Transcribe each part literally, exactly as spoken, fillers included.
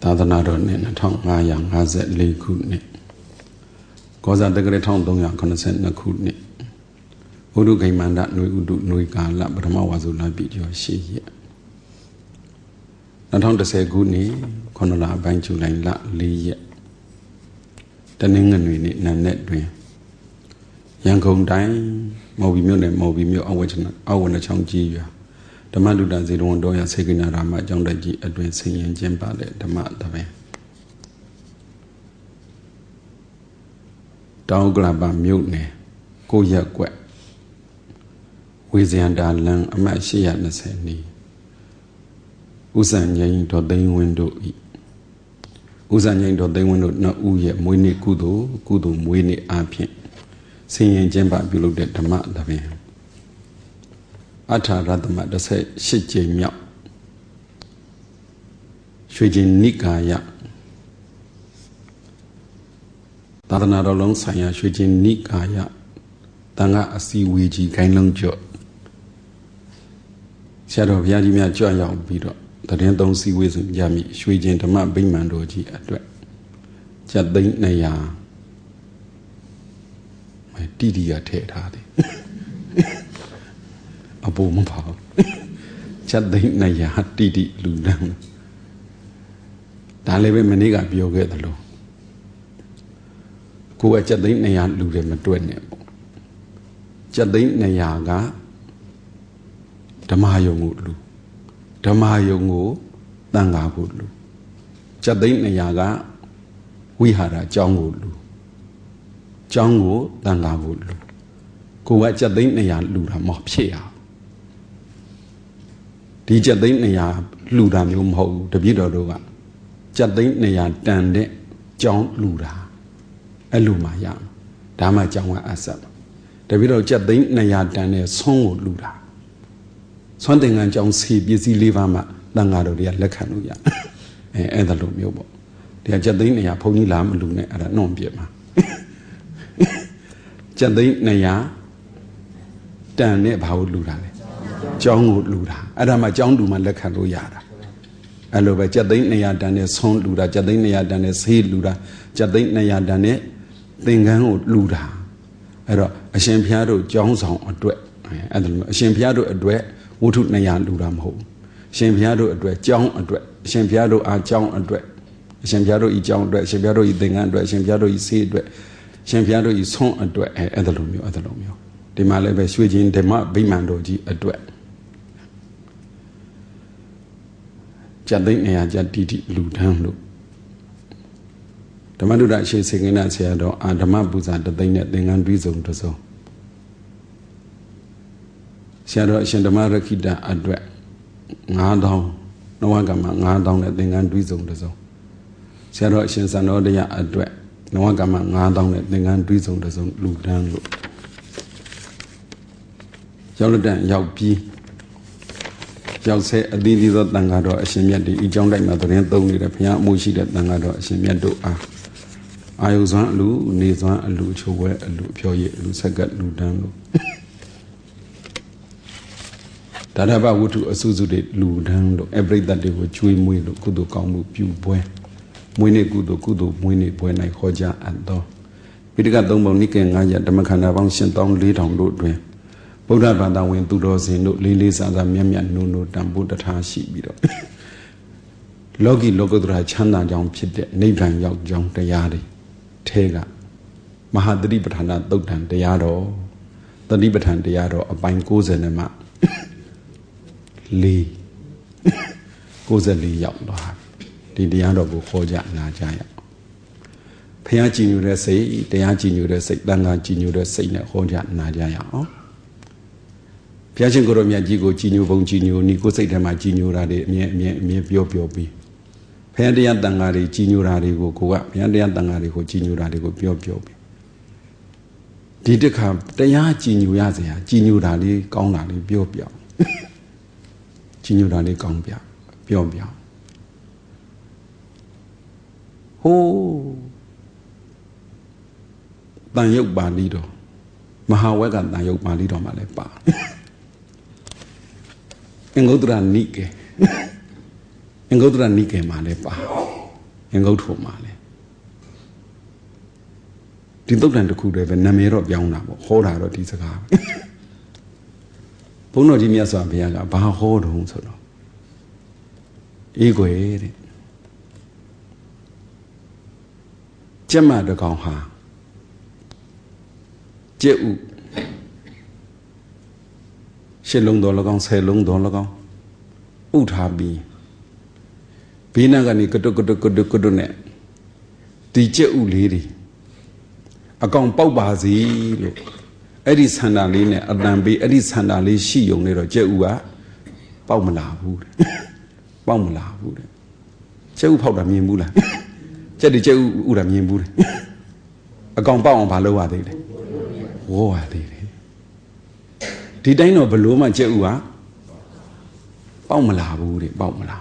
သာသနာတော်နှစ်နှစ်ထောင်ငါးရာငါးဆယ်လေးခုနှစ်ကောဇာတက္ကရာတစ်ထောင်သုံးရာခုနှစ်နှစ်ခုနှစ်ဥဒုခိမန္တနွေဥဒုနွေကာလပထမဝါဆိုလပြည့်ကျော်ရှိရက်နှစ်ထောင်တစ်ဆယ်ခုနှစ်ခုနှစ်လပိုင်းဇူလိုင်လလေးရက်တနင်္ဂနွေနေ့နံနက်တွင်ရန်ကုန်တိုင်းမော်ဘီမြို့နယ်မော်ဘီမြို့အဝချနအဝနချောင်းကြီးရွာဓမ္မတုဒ္ဒဇေတဝန်တော်ရဆေကိနာရာမအကြောင်းတိုက်ကြီးအတွင်ဆင်ရင်ကျင်းပတဲ့ဓမ္မတပင်တောင်ကလပမြို့နယ်ကိုရက်ကွက်ဝေဇယန္တာလန်အမှတ်၈၂၀နီဥဇံငိမ့်တော်သိန်းဝင်းတို့ဤဥဇံငိမ့်တော်သိန်းဝင်းတို့နှစ်ဦးရဲ့မွေးနေ့ကုသိုလ်ကုသိုလ်မွေးနေ့အားဖြင့်ဆင်ရင်ကျင်းပပြုလုပ်တဲ့ဓမ္မတပင်အထာရတမတစ်ဆက်ရှစ်ကြိမ်မြောက်ရွှေကျင်နိကာယသာသနာတော်လုံးဆိုင်ရာရွှေကျင်နိကာယတန်ခါအစည်းအဝေးကြီးခိုင်းလုံးကျော့ဆရာတော်ဘုရားကြီးများကြွရောက်ပြီးတော့တရင်သုံးစည်းဝေးစဉ်ကြမိရွှေကျင်ဓမ္မဗိမာန်တော်ကြီးအတွက်ကျပ်သိန်းနှစ်ရာမတိတိရထည့်ထားတယ်အပေါ်မပါချက်သိန်းနှစ်ရာတိတိလူလန်းဒါလည်းပဲမနေ့ကပြောခဲ့သလိုကိုကချက်သိန်းနှစ်ရာလူတယ်မတွက်နဲ့ပေါ့ချက်သိန်းနှစ်ရာကဓမ္မယုံကိုလူဓမ္မယုံကိုတန်ခါဖို့လူချက်သိန်းနှစ်ရာကဝိဟာရအကြောင်းကိုလူအကြောင်းကိုတန်ခါဖို့လူကိုကချက်သိန်းနှစ်ရာလူတာမဖြစ်ရဒီချက်သိန်းနှစ်ရာလူတာမျိုးမဟုတ်ဘူးတပြည့်တော်တို့ကချက်သိန်းနှစ်ရာတန်တဲ့ကြောင်းလူတာအဲ့လိုမှရဒါမှကြောင်းကအဆက်တပြည့်တော်ချက်သိန်းနှစ်ရာတန်တဲ့ဆုံးကိုလူတာဆွမ်းတင်ငံကြောင်းစီပစ္စည်းလေးပါးမှတန်ဃာတော်တွေကလက်ခံလို့ရအဲအဲ့ဒါလိုမျိုးပေါ့ဒီကချက်သိန်းနှစ်ရာဘုန်းကြီးလာမလူနဲ့အဲ့ဒါနှုံပြမှာချက်သိန်းနှစ်ရာတန်တဲ့ဘာကိုလူတာလဲကျောင်းကိုလူတာအဲ့ဒါမှကျောင်းလူမှလက်ခံလို့ရတာအဲ့လိုပဲကျက်သိန်းနှစ်ရာတန်နဲ့ဆုံးလူတာကျက်သိန်းနှစ်ရာတန်နဲ့ဆေးလူတာကျက်သိန်းနှစ်ရာတန်နဲ့သင်္ကန်းကိုလူတာအဲ့တော့အရှင်ဘုရားတို့ကျောင်းဆောင်အတွက်အဲ့ဒါလိုအရှင်ဘုရားတို့အတွက်ဝတ္ထုနှစ်ရာလူတာမဟုတ်ဘူးအရှင်ဘုရားတို့အတွက်ကျောင်းအတွက်အရှင်ဘုရားတို့အားကျောင်းအတွက်အရှင်ဘုရားတို့ဤကျောင်းအတွက်အရှင်ဘုရားတို့ဤသင်္ကန်းအတွက်အရှင်ဘုရားတို့ဤဆေးအတွက်အရှင်ဘုရားတို့ဤဆုံးအတွက်အဲ့အဲ့ဒါလိုမျိုးအဲ့ဒါလိုမျိုးဒီမှာလည်းပဲရွှေကျင်ဓမ္မဗိမာန်တော်ကြီးအတွက်ကျတ်သိန်းနေရာကျတ်တိတိလူထမ်းလို့ဓမ္မတုဒ္ဒအရှိစေကိဏဆရာတော်အာဓမ္မပူဇာတသိန်းနဲ့သင်္ကန်းတွီးစုံတစ်စုံဆရာတော်အရှင်ဓမ္မရခိတအတွက်ငါးသောင်းနဝကမ္မငါးသောင်းနဲ့သင်္ကန်းတွီးစုံတစ်စုံဆရာတော်အရှင်စံတော်တရားအတွက်နဝကမ္မငါးသောင်းနဲ့သင်္ကန်းတွီးစုံတစ်စုံလူထမ်းလို့ရောက်လက်တန်ရောက်ပြီးရောက်ဆဲအသီးသီးသောတန်ဃာတော်အရှင်မြတ်ဒီအကြောင်းတိုက်မှာသတင်းသုံးနေတဲ့ဘုရားအမှုရှိတဲ့တန်ဃာတော်အရှင်မြတ်တို့အားအာယုဇွမ်းအလူနေဇွမ်းအလူချိုးဝဲအလူဖြောရည်အလူဆက်ကလူတန်းလို့ဒါရဘဝတ္ထုအစုစုတွေလူတန်းလို့အပရိသတ်တွေကိုကျွေးမွေးလို့ကုသိုလ်ကောင်းမှုပြုပွဲမွေးနေ့ကုသိုလ်ကုသိုလ်မွေးနေ့ပွဲ၌ဟောကြားအပ်သောပိဋကသုံးပုံနိကေငါးရဓမ္မခန္ဓာပေါင်းရှင်သောင်းလေးထောင်တို့တွင်ဗုဒ္ဓဘာသာဝင်သူတော်စင်တို့လေးလေးစားစားမြတ်မြတ်နိုးနိုးတန်ဖိုးတထားရှိပြီးတော့လောကီလောကုတ္တရာချမ်းသာကြောင်းဖြစ်တဲ့နိဗ္ဗာန်ရောက်ကြောင်းတရားတွေထဲကမဟာတတိပဋ္ဌာနာသုတ်တံတရားတော်တတိပဋ္ဌာန်တရားတော်အပိုင်း၉၀နဲ့မှ၄၉၄ရောက်သွားဒီတရားတော်ကိုခေါ်ကြနာကြရအောင်ဘုရားကြည်ညိုတဲ့စိတ်တရားကြည်ညိုတဲ့စိတ်တန်ခါကြည်ညိုတဲ့စိတ်နဲ့ခေါ်ကြနာကြရအောင်ဘုရားရှင်ကိုရောမြတ်ကြီးကိုကြည်ညိုပုံကြည်ညိုနီကိုစိတ်ထဲမှာကြည်ညိုတာတွေအမြဲအမြဲအမြဲပြောပြောပြီးဘုရားတရားတန်ခါတွေကြည်ညိုတာတွေကိုကိုကဘုရားတရားတန်ခါတွေကိုကြည်ညိုတာတွေကိုပြောပြောပြီးဒီတစ်ခါတရားကြည်ညိုရစရာကြည်ညိုတာလေးကောင်းတာလေးပြောပြောကြည်ညိုတာလေးကောင်းပြပြောပြောဟိုးတန်ရုပ်ပါဠိတော်မဟာဝက်ကတန်ရုပ်ပါဠိတော်မှာလည်းပါအင်္ဂုတ္တရနိကေအင်္ဂုတ္တရနိကေမှာလည်းပါငငုတ်ထုံမှာလေဒီသုတ်တန်တစ်ခုတည်းပဲနာမည်တော့ပြောင်းတာပေါ့ဟောတာတော့ဒီစကားဘုန်းတော်ကြီးမြတ်စွာဘုရားကဘာဟောတုံးဆိုတော့အေးကွယ်တဲ့ကျက်မတကောင်ဟာကျက်ဥရှစ်လုံးတော်၎င်းဆယ်လုံးတော်၎င်းဥထားပြီးဘေးနာကနေကတုတ်ကတုတ်ကတုတ်ကတုတ်နဲ့ဒီကျက်ဥလေးတွေအကောင်ပေါက်ပါစီလို့အဲ့ဒီဆန္ဒလေးနဲ့အတန်ပေးအဲ့ဒီဆန္ဒလေးရှိုံနေတော့ကျက်ဥကပေါက်မလာဘူးတဲ့ပေါက်မလာဘူးတဲ့ကျက်ဥဖောက်တာမြင်ဘူးလားကျက်ဒီကျက်ဥဥတာမြင်ဘူးတဲ့အကောင်ပေါက်အောင်မလုပ်ရသေးတယ်ဝေါ်ရသေးတယ်ဒီတိုင်းတော့ဘလို့မှကျက်ဥကပေါက်မလာဘူးတဲ့ပေါက်မလာ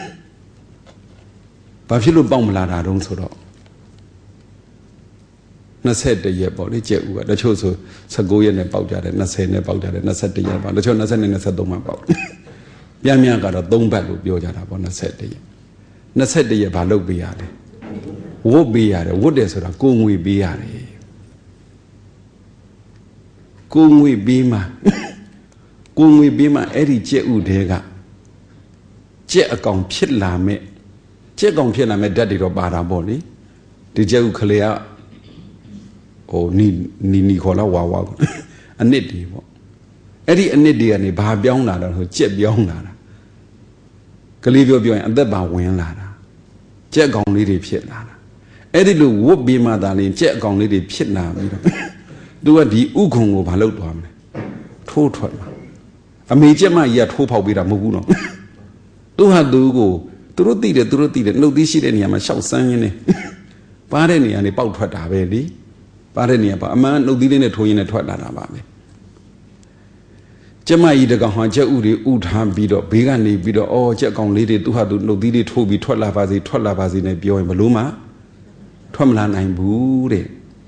ဘာဖြစ်လို့ပေါက်မလာတာတုံးဆိုတော့နှစ်ဆယ့်တစ်ရက်ပေါ့လေကျက်ဥကတချို့ဆိုဆယ့်ကိုးရက်နဲ့ပေါက်ကြတယ်နှစ်ဆယ်နဲ့ပေါက်ကြတယ်နှစ်ဆယ့်တစ်ရက်ပေါ့တချို့နှစ်ဆယ့်နဲ့နှစ်ဆယ့်သုံးမှပေါက်ပြင်းပြင်းကတော့သုံးပတ်လို့ပြောကြတာပေါ့နှစ်ဆယ့်တစ်ရက်နှစ်ဆယ့်တစ်ရက်ဘာလုပ်ပေးရလဲဝတ်ပေးရတယ်ဝတ်တယ်ဆိုတာကိုငွေပေးရတယ်ကိုငွေပေးမှကိုငွေပေးမှအဲ့ဒီကျက်ဥတဲကကျက်အကောင်ဖြစ်လာမဲ့ကျက်ကောင်ဖြစ်လာမဲ့ဓာတ်တွေတော့ပါတာပေါ့လေဒီကျက်ဥခလေကဟိုနီနီနီခေါ်လာဝါဝါအနစ်တွေပေါ့အဲ့ဒီအနစ်တွေကနေဘာပြောင်းလာတော့ဆိုကျက်ပြောင်းလာတာကလေးပြောပြောရင်အသက်ပါဝင်လာတာကျက်ကောင်လေးတွေဖြစ်လာတာအဲ့ဒီလိုဝတ်ပြီးမှသာလင်ကျက်အကောင်လေးတွေဖြစ်လာပြီးတော့သူကဒီဥခုံကိုဘာလုပ်သွားမလဲထိုးထွက်မှာအမေကျက်မကြီးကထိုးဖောက်ပေးတာမဟုတ်ဘူးနော်သူဟာသူကိုသူတို့သိတယ်သူတို့သိတယ်နှုတ်သီးရှိတဲ့နေရာမှာရှောက်ဆန်းရင်းနေပါတဲ့နေရာနေပေါက်ထွက်တာပဲလေပါတဲ့နေရာပါအမှန်နှုတ်သီးလေးနဲ့ထိုးရင်းနဲ့ထွက်လာတာပါပဲကျက်မကြီးတကောင်ဟာကျက်ဥတွေဥထားပြီးတော့ဘေးကနေပြီးတော့အော်ကျက်ကောင်လေးတွေသူဟာသူနှုတ်သီးလေးထိုးပြီးထွက်လာပါစေထွက်လာပါစေနဲ့ပြောရင်ဘလို့မှထွက်မလာနိုင်ဘူးတဲ့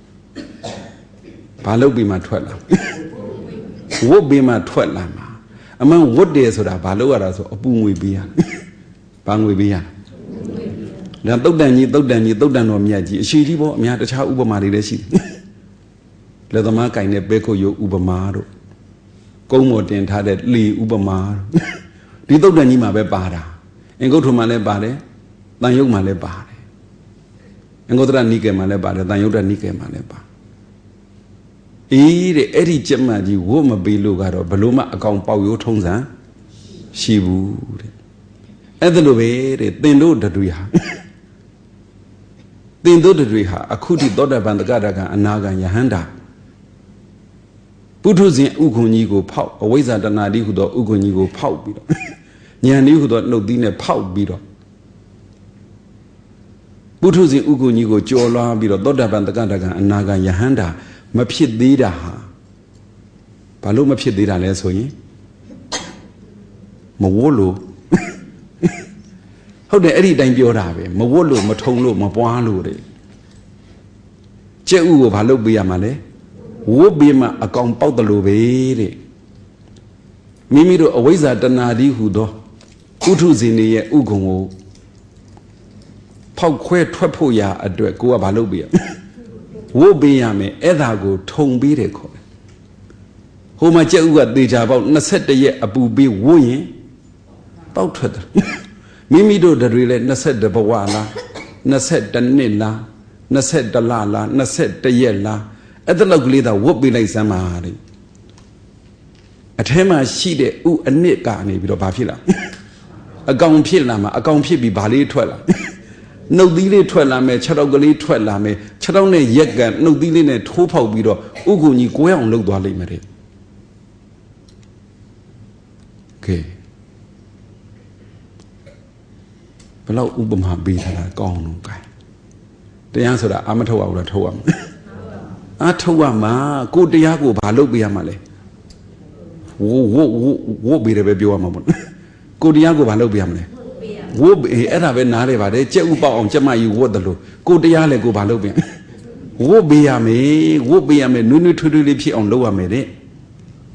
ဘာလုပ်ပြီးမှထွက်လာဝတ်ပြီးမှထွက်လာမှာအမှန်ဝတ်တယ်ဆိုတာဘာလုပ်ရတာဆိုအပူငွေပေးရဘာငွေပေးရဒါတုတ်တန်ကြီးတုတ်တန်ကြီးတုတ်တန်တော်မြတ်ကြီးအရှိကြီးပေါ့အများတခြားဥပမာတွေလည်းရှိတယ်လက်သမားကင်တဲ့ပဲခုတ်ရုပ်ဥပမာတို့ကုန်းမော်တင်ထားတဲ့လီဥပမာဒီတုတ်တန်ကြီးမှာပဲပါတာအင်္ဂုတ္တမှာလည်းပါတယ်တန်ရုပ်မှာလည်းပါတယ်အင်္ဂုတ္တရနိကေမှာလည်းပါတယ်တန်ရုပ်တနိကေမှာလည်းပါအေးတဲ့အဲ့ဒီကျက်မှန်ကြီးဝတ်မပေးလို့ကတော့ဘလို့မှအကောင်ပေါက်ရိုးထုံးစံရှိဘူးတဲ့အဲ့ဒါလိုပဲတဲ့သင်တို့တွေဟာသင်တို့တွေဟာအခုထိသောတာပန်တက္ကရာကအနာဂံယဟန္တာပုထုဇဉ်ဥက္ခုံကြီးကိုဖောက်အဝိဇ္ဇာတဏှာတိဟုသောဥက္ခုံကြီးကိုဖောက်ပြီးတော့ဉာဏ်ဤဟုသောနှုတ်သီးနဲ့ဖောက်ပြီးတော့ပုထုဇဉ်ဥက္ခုံကြီးကိုကြော်လွှားပြီးတော့သောတာပန်တက္ကရာကအနာဂံယဟန္တာမဖြစ်သေးတာဟာဘာလို့မဖြစ်သေးတာလဲဆိုရင်မဝတ်လို့ဟုတ်တယ်အဲ့ဒီတိုင်းပြောတာပဲမဝတ်လို့မထုံလို့မပွားလို့တဲ့ကျက်ဥကိုဘာလုပ်ပေးရမှာလဲဝတ်ပေးမှအကောင်ပေါက်တယ်လို့ပဲတဲ့မိမိတို့အဝိဇ္ဇာတဏှာတိဟူသောဥထုဇဉ်တွေရဲ့ဥက္ကုံကိုဖောက်ခွဲထွက်ဖို့ရာအတွက်ကိုကဘာလုပ်ပေးရဝတ်ပေးရမယ်အဲ့ဒါကိုထုံပေးတယ်ခေါ်တယ်ဟိုမှာကျက်ဥကသေချာပေါက်နှစ်ဆယ့်တစ်ရက်အပူပေးဝတ်ရင်ပေါက်ထွက်တယ်မိမိတို့တွေလည်းနှစ်ဆယ့်တစ်ဘဝလားနှစ်ဆယ့်တစ်နှစ်လားနှစ်ဆယ့်တစ်လလားနှစ်ဆယ့်တစ်ရက်လားအဲ့ဒါလောက်ကလေးသာဝတ်ပေးလိုက်စမ်းပါတဲ့အထဲမှာရှိတဲ့ဥအနစ်ကနေပြီးတော့ဘာဖြစ်လာအကောင်ဖြစ်လာမှာအကောင်ဖြစ်ပြီးဘာလေးထွက်လာနှုတ်သီးလေးထွက်လာမယ်ခြေထောက်ကလေးထွက်လာမယ်ခြေထောက်နဲ့ရက်ကန်နှုတ်သီးလေးနဲ့ထိုးဖောက်ပြီးတော့ဥက္ကုံကြီးကိုယ်အောင်လှုပ်သွားလိမ့်မယ်တဲ့ကဲဘယ်လောက်ဥပမာပေးထားတာကောင်းလို့ gain တရားဆိုတာအာမထုတ်ရဘူးလားထုတ်ရမှာအာထုတ်ရမှာကိုတရားကိုဘာလုပ်ပေးရမှာလဲဝိုးဝိုးဝိုးပေးတယ်ပဲပြောရမှာပေါ့ကိုတရားကိုဘာလုပ်ပေးရမလဲဝိုးအဲ့ဒါပဲနားလေပါတယ်ကြက်ဥပေါအောင်ကြက်မကြီးဝတ်တယ်လို့ကိုတရားလည်းကိုဘာလုပ်ပေးဝိုးပေးရမယ်ဝိုးပေးရမယ်နွေးနွေးထွေးထွေးလေးဖြစ်အောင်လုပ်ရမယ်တဲ့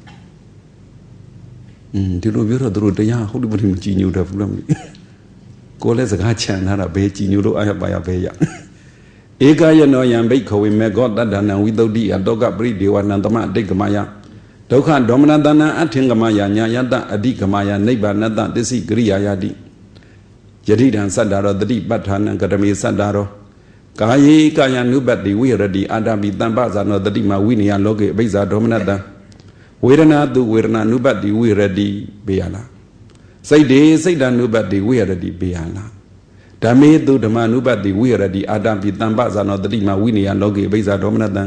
อืมဒီလိုပြောတော့သူတို့တရားဟုတ်တယ်မကြည်ညိုတတ်ဘူးလားမသိကိုလည်းစကားချန်ထားတာဘယ်ကြည်ညိုလို့အားရပါရပဲရဧကယနောယံဘိက္ခဝေမေဃောတတ္တနံဝိသုဒ္ဓိအတောကပရိဒေဝနံသမအတိတ်ကမယဒုက္ခဒေါမနတနံအထင်ကမယညာယတအဓိကမယနိဗ္ဗာနတသစ္စည်းကရိယာယတိယတိတံသတ္တရောတတိပဋ္ဌာနံကတမေသတ္တရောကာယေကာယ ानु ပတ္တိဝိရတိအာတပိတံပဇာနောတတိမဝိနည်းလောကေအဘိဇာဒေါမနတံဝေဒနာတုဝေဒနာ ानु ပတ္တိဝိရတိဘေယလားစိတ်တွေစိတ်တ ानु ပတ္တိဝိရတိဘေယလားဓမ္မေတုဓမ္မ ानु ပတ္တိဝိရတိအာတပိတံပဇာနောတတိမဝိနည်းလောကေအဘိဇာဒေါမနတံ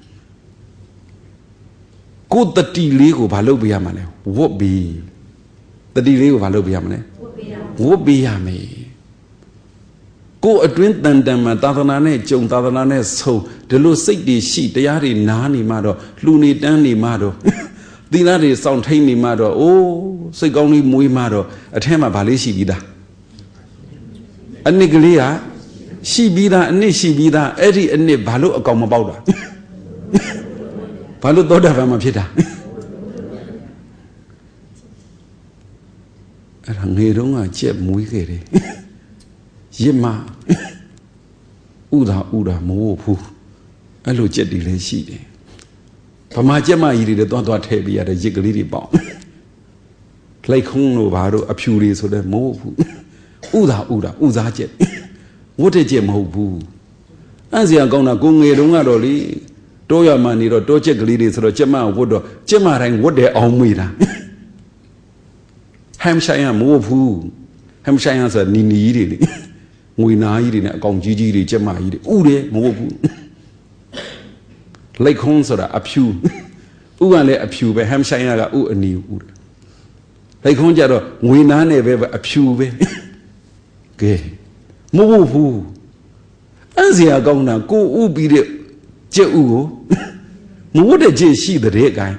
ကိုတတိလေးကိုဘာလုပ်ပေးရမှာလဲဝတ်ပြီးတတိလေးကိုဘာလုပ်ပေးရမှာလဲဝတ်ပေးရမယ်ကိုအတွင်းတန်တန်မှာသာသနာနဲ့ကြုံသာသနာနဲ့ဆုံဒီလိုစိတ်တွေရှိတရားတွေနားနေမှတော့လှူနေတန်းနေမှတော့သီလတွေစောင့်ထိန်နေမှတော့အိုးစိတ်ကောင်းလေးမွေးမှတော့အထက်မှာဗာလေးရှိပြီးသားအနစ်ကလေးကရှိပြီးသားအနစ်ရှိပြီးသားအဲ့ဒီအနစ်ဘာလို့အကောင်မပေါက်တာဘာလို့သောတာပန်မှာဖြစ်တာအဲ့ဒါငယ်တုန်းကကြက်မွေးခဲ့တယ်ရစ်မဥဒါဥဒါမဟုတ်ဘူးအဲ့လိုကြက်တွေလည်းရှိတယ်ဗမာကြက်မကြီးတွေလည်းတွားတွားထည့်ပေးရတဲ့ရစ်ကလေးတွေပေါက်လိုက်ခုံးလို့ဘာလို့အဖြူတွေဆိုတဲ့မဟုတ်ဘူးဥဒါဥဒါဥစားကြက်ဝတ်တဲ့ကြက်မဟုတ်ဘူးအဲ့စရာကောင်းတာကိုငယ်တုန်းကတော့လေတိုးရမှနေတော့တိုးချက်ကလေးတွေဆိုတော့ကျမဝတ်တော့ကျမတိုင်းဝတ်တယ်အောင်မေးတာဟမ်ဆိုင်ရမိုးဘူးဟမ်ဆိုင်ရဆိုနီနီကြီးတွေလေငွေနာကြီးတွေနဲ့အကောင်ကြီးကြီးတွေကျမကြီးတွေဥတယ်မဟုတ်ဘူးလိုက်ခုံးဆိုတာအဖြူဥကလည်းအဖြူပဲဟမ်ဆိုင်ရကဥအနီဥတယ်လိုက်ခုံးကြတော့ငွေနာနဲ့ပဲအဖြူပဲကဲမဟုတ်ဘူးအဲ့စရာကောင်းတာကိုဥပြီးတဲ့ကျက်ဥကိုမဝတ်တဲ့ကျက်ရှိတဲ့အတိုင်း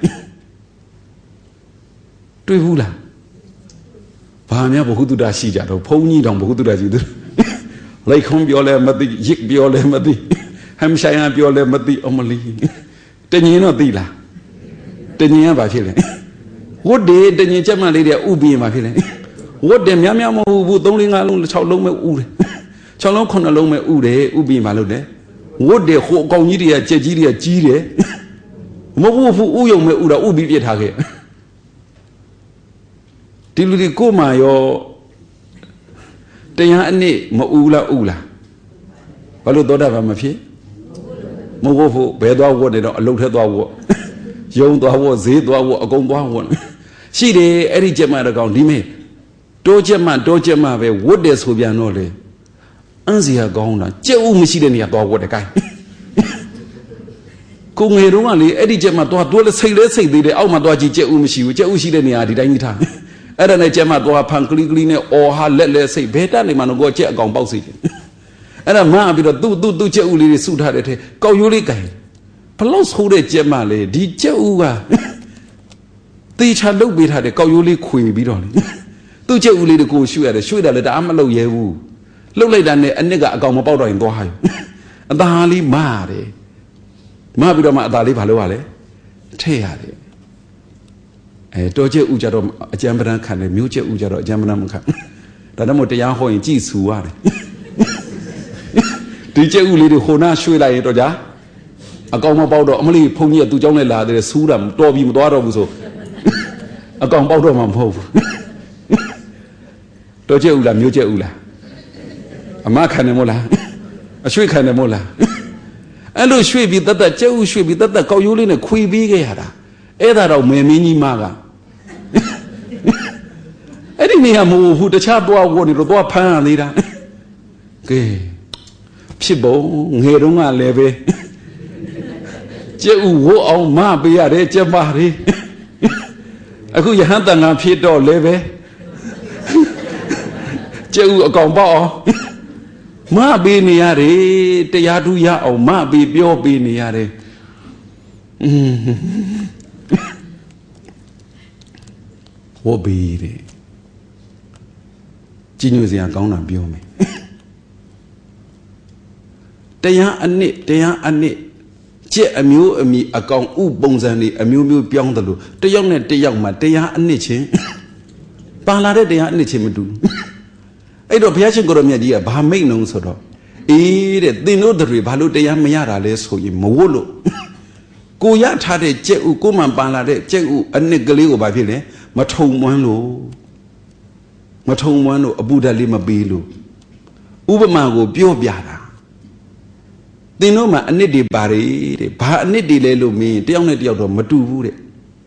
တွေ့ဘူးလားဘာများဘုဟုတုတ္တရှိကြတော့ဘုန်းကြီးတောင်ဘုဟုတုတ္တရှိသူလိုက်ခုံးပြောလဲမသိရစ်ပြောလဲမသိဟမ်ဆိုင်ရပြောလဲမသိအမလီတညင်းတော့သိလားတညင်းကဘာဖြစ်လဲဝတ်တယ်တညင်းချက်မှလေးတွေဥပြီးရင်ဘာဖြစ်လဲဝတ်တယ်များများမဟုတ်ဘူးသုံးလေးငါးလုံး၆လုံးပဲဥတယ်၆လုံးခုနှစ်လုံးပဲဥတယ်ဥပြီးရင်ဘာလုပ်လဲဝတ်တယ်ဟိုအကောင်ကြီးတွေကကြက်ကြီးတွေကကြီးတယ်မဟုတ်ဘူးဥယုံမဲ့ဥတော့ဥပြီးပြစ်ထားခဲ့ဒီလူတွေကိုမှရောတရားအနစ်မဥလားဥလားဘာလို့သောတာပန်မဖြစ်မဟုတ်ဘူးဘယ်သွားဝတ်တယ်တော့အလုတ်ထဲသွားဝတ်ယုံသွားဝတ်ဈေးသွားဝတ်အကုန်သွားဝတ်ရှိတယ်အဲ့ဒီကျက်မတကောင်ဒီမေတိုးကျက်မတိုးကျက်မပဲဝတ်တယ်ဆိုပြန်တော့လေအန်းစီရကောင်းတာကြက်ဥမရှိတဲ့နေရာသွားဝတ်တယ်ကိုင်းကိုငယ်တုန်းကလေအဲ့ဒီကျက်မသွားတိုးလဲစိတ်လဲစိတ်သေးတယ်အောက်မှာသွားကြည့်ကြက်ဥမရှိဘူးကြက်ဥရှိတဲ့နေရာဒီတိုင်းကြီးထားအဲ့ဒါနဲ့ကျက်မသွားဖန်ကလီကလီနဲ့အော်ဟာလက်လဲစိတ်ဘဲတက်နေမှတော့ကိုကြက်အကောင်ပေါက်စီတယ်အဲ့ဒါမှပြီးတော့သူ့သူ့သူ့ကြက်ဥလေးတွေစုထားတဲ့ထဲကောက်ရိုးလေးကိုင်းဘလောက်ဆိုးတဲ့ကျက်မလေဒီကြက်ဥကတေချာလုတ်ပေးထားတဲ့ကောက်ရိုးလေးခွေပြီးတော့လေသူ့ကြက်ဥလေးတွေကိုရွှေ့ရတယ်ရွှေ့တယ်လည်းတအားမလုတ်ရဲဘူးလှုပ်လိုက်တာနဲ့အနစ်ကအကောင်မပေါက်တော့ရင်သွားဟိုင်းအသာလေးမာတယ်မာပြီးတော့မှအသာလေးဘာလုပ်ရလဲထည့်ရတယ်အဲတော်ကျက်ဥကြတော့အကျမ်းပဒံခံတယ်မျိုးကျက်ဥကြတော့အကျမ်းပဒံမခံဒါတော့မို့တရားဟောရင်ကြည်ဆူရတယ်ဒီကျက်ဥလေးတွေဟိုနာရွှေ့လိုက်ရင်တော့ကြာအကောင်မပေါက်တော့အမလေးဖုန်ကြီးကသူ့เจ้าနဲ့လာတယ်ဆူးတာတော်ပြီမသွားတော့ဘူးဆိုအကောင်ပေါက်တော့မှမဟုတ်ဘူးတော်ကျက်ဥလားမျိုးကျက်ဥလားအမခံတယ်မို့လားအရွှေ့ခံတယ်မို့လားအဲ့လိုရွှေ့ပြီးတတ်တတ်ကျဲဥရွှေ့ပြီးတတ်တတ်ကောက်ရိုးလေးနဲ့ခွေပြီးခဲ့ရတာအဲ့ဒါတော့မေမင်းကြီးမကအဲ့ဒီနေရာမဟုတ်ဘူးတခြားသွားဝတ်နေတော့သွားဖမ်းရသေးတာကဲဖြစ်ပုံငယ်တုန်းကလည်းပဲကျဲဥဝတ်အောင်မပေးရတယ်ကျမတွေအခုယဟန်တန်ခါဖြစ်တော့လည်းပဲကျဲဥအကောင်ပေါက်အောင်မပေးနေရတယ်တရားသူရအောင်မပေးပြောပေးနေရတယ်ဝတ်ပေးတယ်ကြီးညိုစရာကောင်းတာပြောမယ်တရားအနစ်တရားအနစ်ကျက်အမျိုးအမီအကောင်ဥပုံစံတွေအမျိုးမျိုးပြောင်းတယ်လို့တယောက်နဲ့တယောက်မှာတရားအနစ်ချင်းပါလာတဲ့တရားအနစ်ချင်းမတူအဲ့တော့ဘုရားရှင်ကိုရောမြတ်ကြီးကဘာမိတ်နှုံဆိုတော့အေးတဲ့သင်တို့တွေဘာလို့တရားမရတာလဲဆိုရင်မဝတ်လို့ကိုရထားတဲ့ကြက်ဥကိုမှပန်လာတဲ့ကြက်ဥအနှစ်ကလေးကိုဘာဖြစ်လဲမထုံမွန်းလို့မထုံမွန်းလို့အပူဓာတ်လေးမပေးလို့ဥပမာကိုပြောပြတာသင်တို့မှာအနှစ်တွေပါတယ်တဲ့ဘာအနှစ်တွေလဲလို့မင်းတယောက်နဲ့တယောက်တော့မတူဘူးတဲ့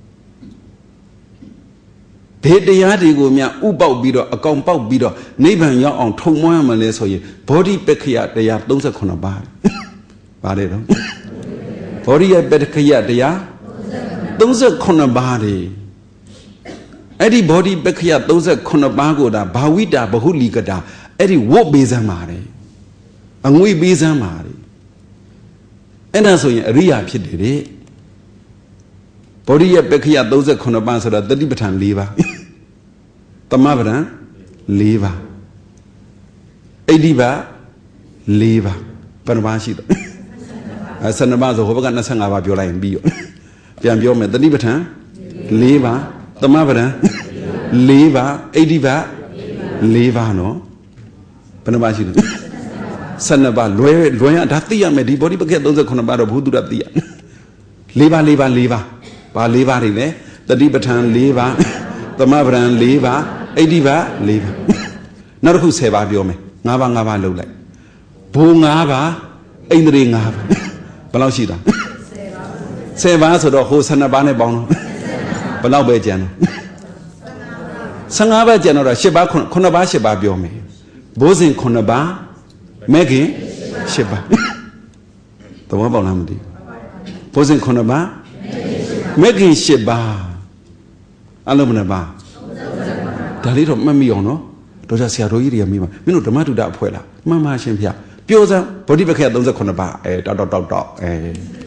ဘေးတရားတွေကိုများဥပေါက်ပြီးတော့အကောင်ပေါက်ပြီးတော့နိဗ္ဗာန်ရောက်အောင်ထုံမွမ်းရမလဲဆိုရင်ဘောဓိပက္ခယတရားသုံးဆယ်ခုနှစ်ပါးပါတယ်တော့ဘောဓိပက္ခယတရားသုံးဆယ်ခုနှစ်ပါးတွေအဲ့ဒီဘောဓိပက္ခယသုံးဆယ်ခုနှစ်ပါးကိုဒါဘာဝိတာဘဟုလိကတာအဲ့ဒီဝတ်ပေးစမ်းပါတယ်အငွေပေးစမ်းပါတယ်အဲ့ဒါဆိုရင်အရိယာဖြစ်တယ်တဲ့ဘောဓိပက္ခယသုံးဆယ်ခုနှစ်ပါးဆိုတာတတိပဋ္ဌာန်၄ပါးသမဗဒံ၄ပါးအိဋ္ဌိပါ၄ပါးဘယ်နှပါးရှိတော့အဲဆယ်နှစ်ပါးဆိုဟိုဘက်က၂၅ပါးပြောလိုက်ရင်ပြီးရောပြန်ပြောမယ်တတိပဋ္ဌာန်၄ပါးသမဗဒံ၄ပါးအိဋ္ဌိပါ၄ပါးနော်ဘယ်နှပါးရှိတော့ဆယ်နှစ်ပါးလွယ်လွယ်ရဒါသိရမယ်ဒီဘောဓိပက္ခယသုံးဆယ်ခုနှစ်ပါးတော့ဘုသူရသိရ၄ပါး၄ပါး၄ပါးဘာ၄ပါးတွေလဲတတိပဋ္ဌာန်၄ပါးသမဗဒံ၄ပါးအိဋ္ဌိပါ၄ပါးနောက်တစ်ခု၁၀ပါးပြောမယ်၅ပါး၅ပါးလုံးလိုက်ဘိုး၅ပါးအိန္ဒြေ၅ပါးဘယ်လောက်ရှိတာ၁၀ပါးဆိုတော့ဟို၁၂ပါးနဲ့ပေါင်းတော့ဘယ်လောက်ပဲကျန်တော့၁၅ပါးကျန်တော့၈ပါးခုနှစ်ပါး၈ပါးပြောမယ်ဘိုးစဉ်ခုနှစ်ပါးမဲ့ခင်၈ပါးသဘောပေါက်လားမသိဘိုးစဉ်ခုနှစ်ပါးမဲ့ခင်၈ပါးအလုံးဘယ်နှပါးဒါလေးတော့မှတ်မိအောင်နော်တော့ဆရာတော်ကြီးတွေကမိမှာမင်းတို့ဓမ္မတုဒ္ဒအဖွဲ့လားမှန်ပါရှင်ဖေပြောစမ်းဗောဓိပက္ခယသုံးဆယ်ခုနှစ်ပါးအဲတောက်တောက်တောက်တောက်အဲ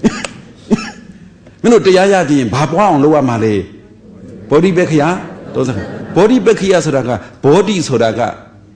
မင်းတို့တရားရပြီးရင်ဘာပွားအောင်လုပ်ရမှာလဲဗောဓိပက္ခယသုံးဆယ်ဗောဓိပက္ခယဆိုတာကဘောဓိဆိုတာကဉာဏ်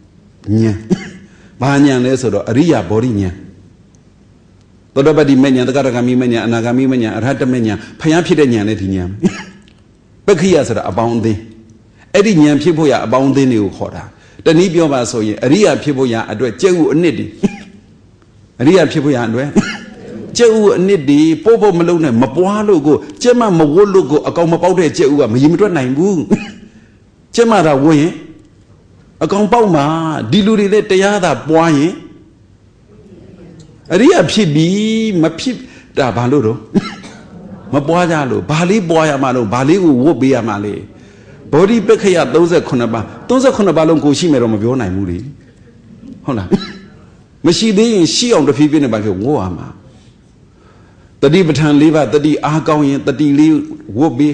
ဘာဉာဏ်လဲဆိုတော့အရိယဘောဓိဉာဏ်သောတပတ္တိမဉ္ဇဉ်တက္ကရာဂမိမဉ္ဇဉ်အနာဂမိမဉ္ဇဉ်အရဟတမဉ္ဇဉ်ဖျားဖြစ်တဲ့ဉာဏ်နဲ့ဒီဉာဏ်ပက္ခိယဆိုတာအပေါင်းအသင်းအဲ့ဒီဉာဏ်ဖြစ်ဖို့ရအပေါင်းအသင်းတွေကိုခေါ်တာတနည်းပြောပါဆိုရင်အရိယဖြစ်ဖို့ရအတွက်ကျက်ဥအနှစ်တွေအရိယဖြစ်ဖို့ရအတွက်ကျက်ဥအနှစ်တွေပို့ဖို့မလုံးနဲ့မပွားလို့ကိုကျက်မမဝတ်လို့ကိုအကောင်မပေါက်တဲ့ကျက်ဥကမရင်မတွက်နိုင်ဘူးကျက်မသာဝတ်ရင်အကောင်ပေါက်မှာဒီလူတွေလည်းတရားသာပွားရင်အရိယဖြစ်ပြီးမဖြစ်တာဘာလို့တော့မပွားကြလို့ဘာလေးပွားရမှာလို့ဘာလေးကိုဝတ်ပေးရမှာလေဘောဓိပက္ခယသုံးဆယ်ခုနှစ်ပါးသုံးဆယ်ခုနှစ်ပါးလုံးကိုရှိမယ်တော့မပြောနိုင်ဘူးလေဟုတ်လားမရှိသေးရင်ရှိအောင်တစ်ဖြည်းဖြည်းနဲ့ဘာဖြစ်ဝတ်ရမှာတတိပဋ္ဌာန်၄ပါးတတိအားကောင်းရင်တတိလေးဝတ်ပေး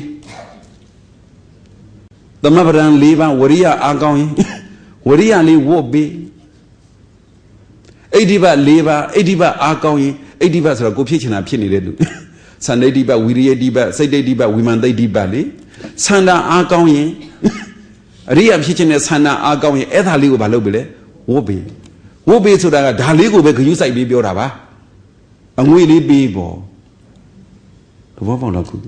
သမဗဒံ၄ပါးဝရိယအားကောင်းရင်ဝရိယလေးဝတ်ပေးအိဋ္ဌိပ၄ပါးအိဋ္ဌိပအားကောင်းရင်အိဋ္ဌိပဆိုတော့ကိုဖြစ်ချင်တာဖြစ်နေတဲ့လူသန္တိဋ္ဌိပဝိရိယဋ္ဌိပစိတ်ဋ္ဌိပဝိမာန်ဋ္ဌိပလေသန္တာအားကောင်းရင်အရိယဖြစ်ချင်တဲ့သန္တာအားကောင်းရင်အဲ့ဒါလေးကိုဘာလုပ်ပြီလဲဝတ်ပေးဝတ်ပေးဆိုတာကဒါလေးကိုပဲဂရုစိုက်ပြီးပြောတာပါအငွေလေးပေးပေါ့သဘောပေါက်လားခု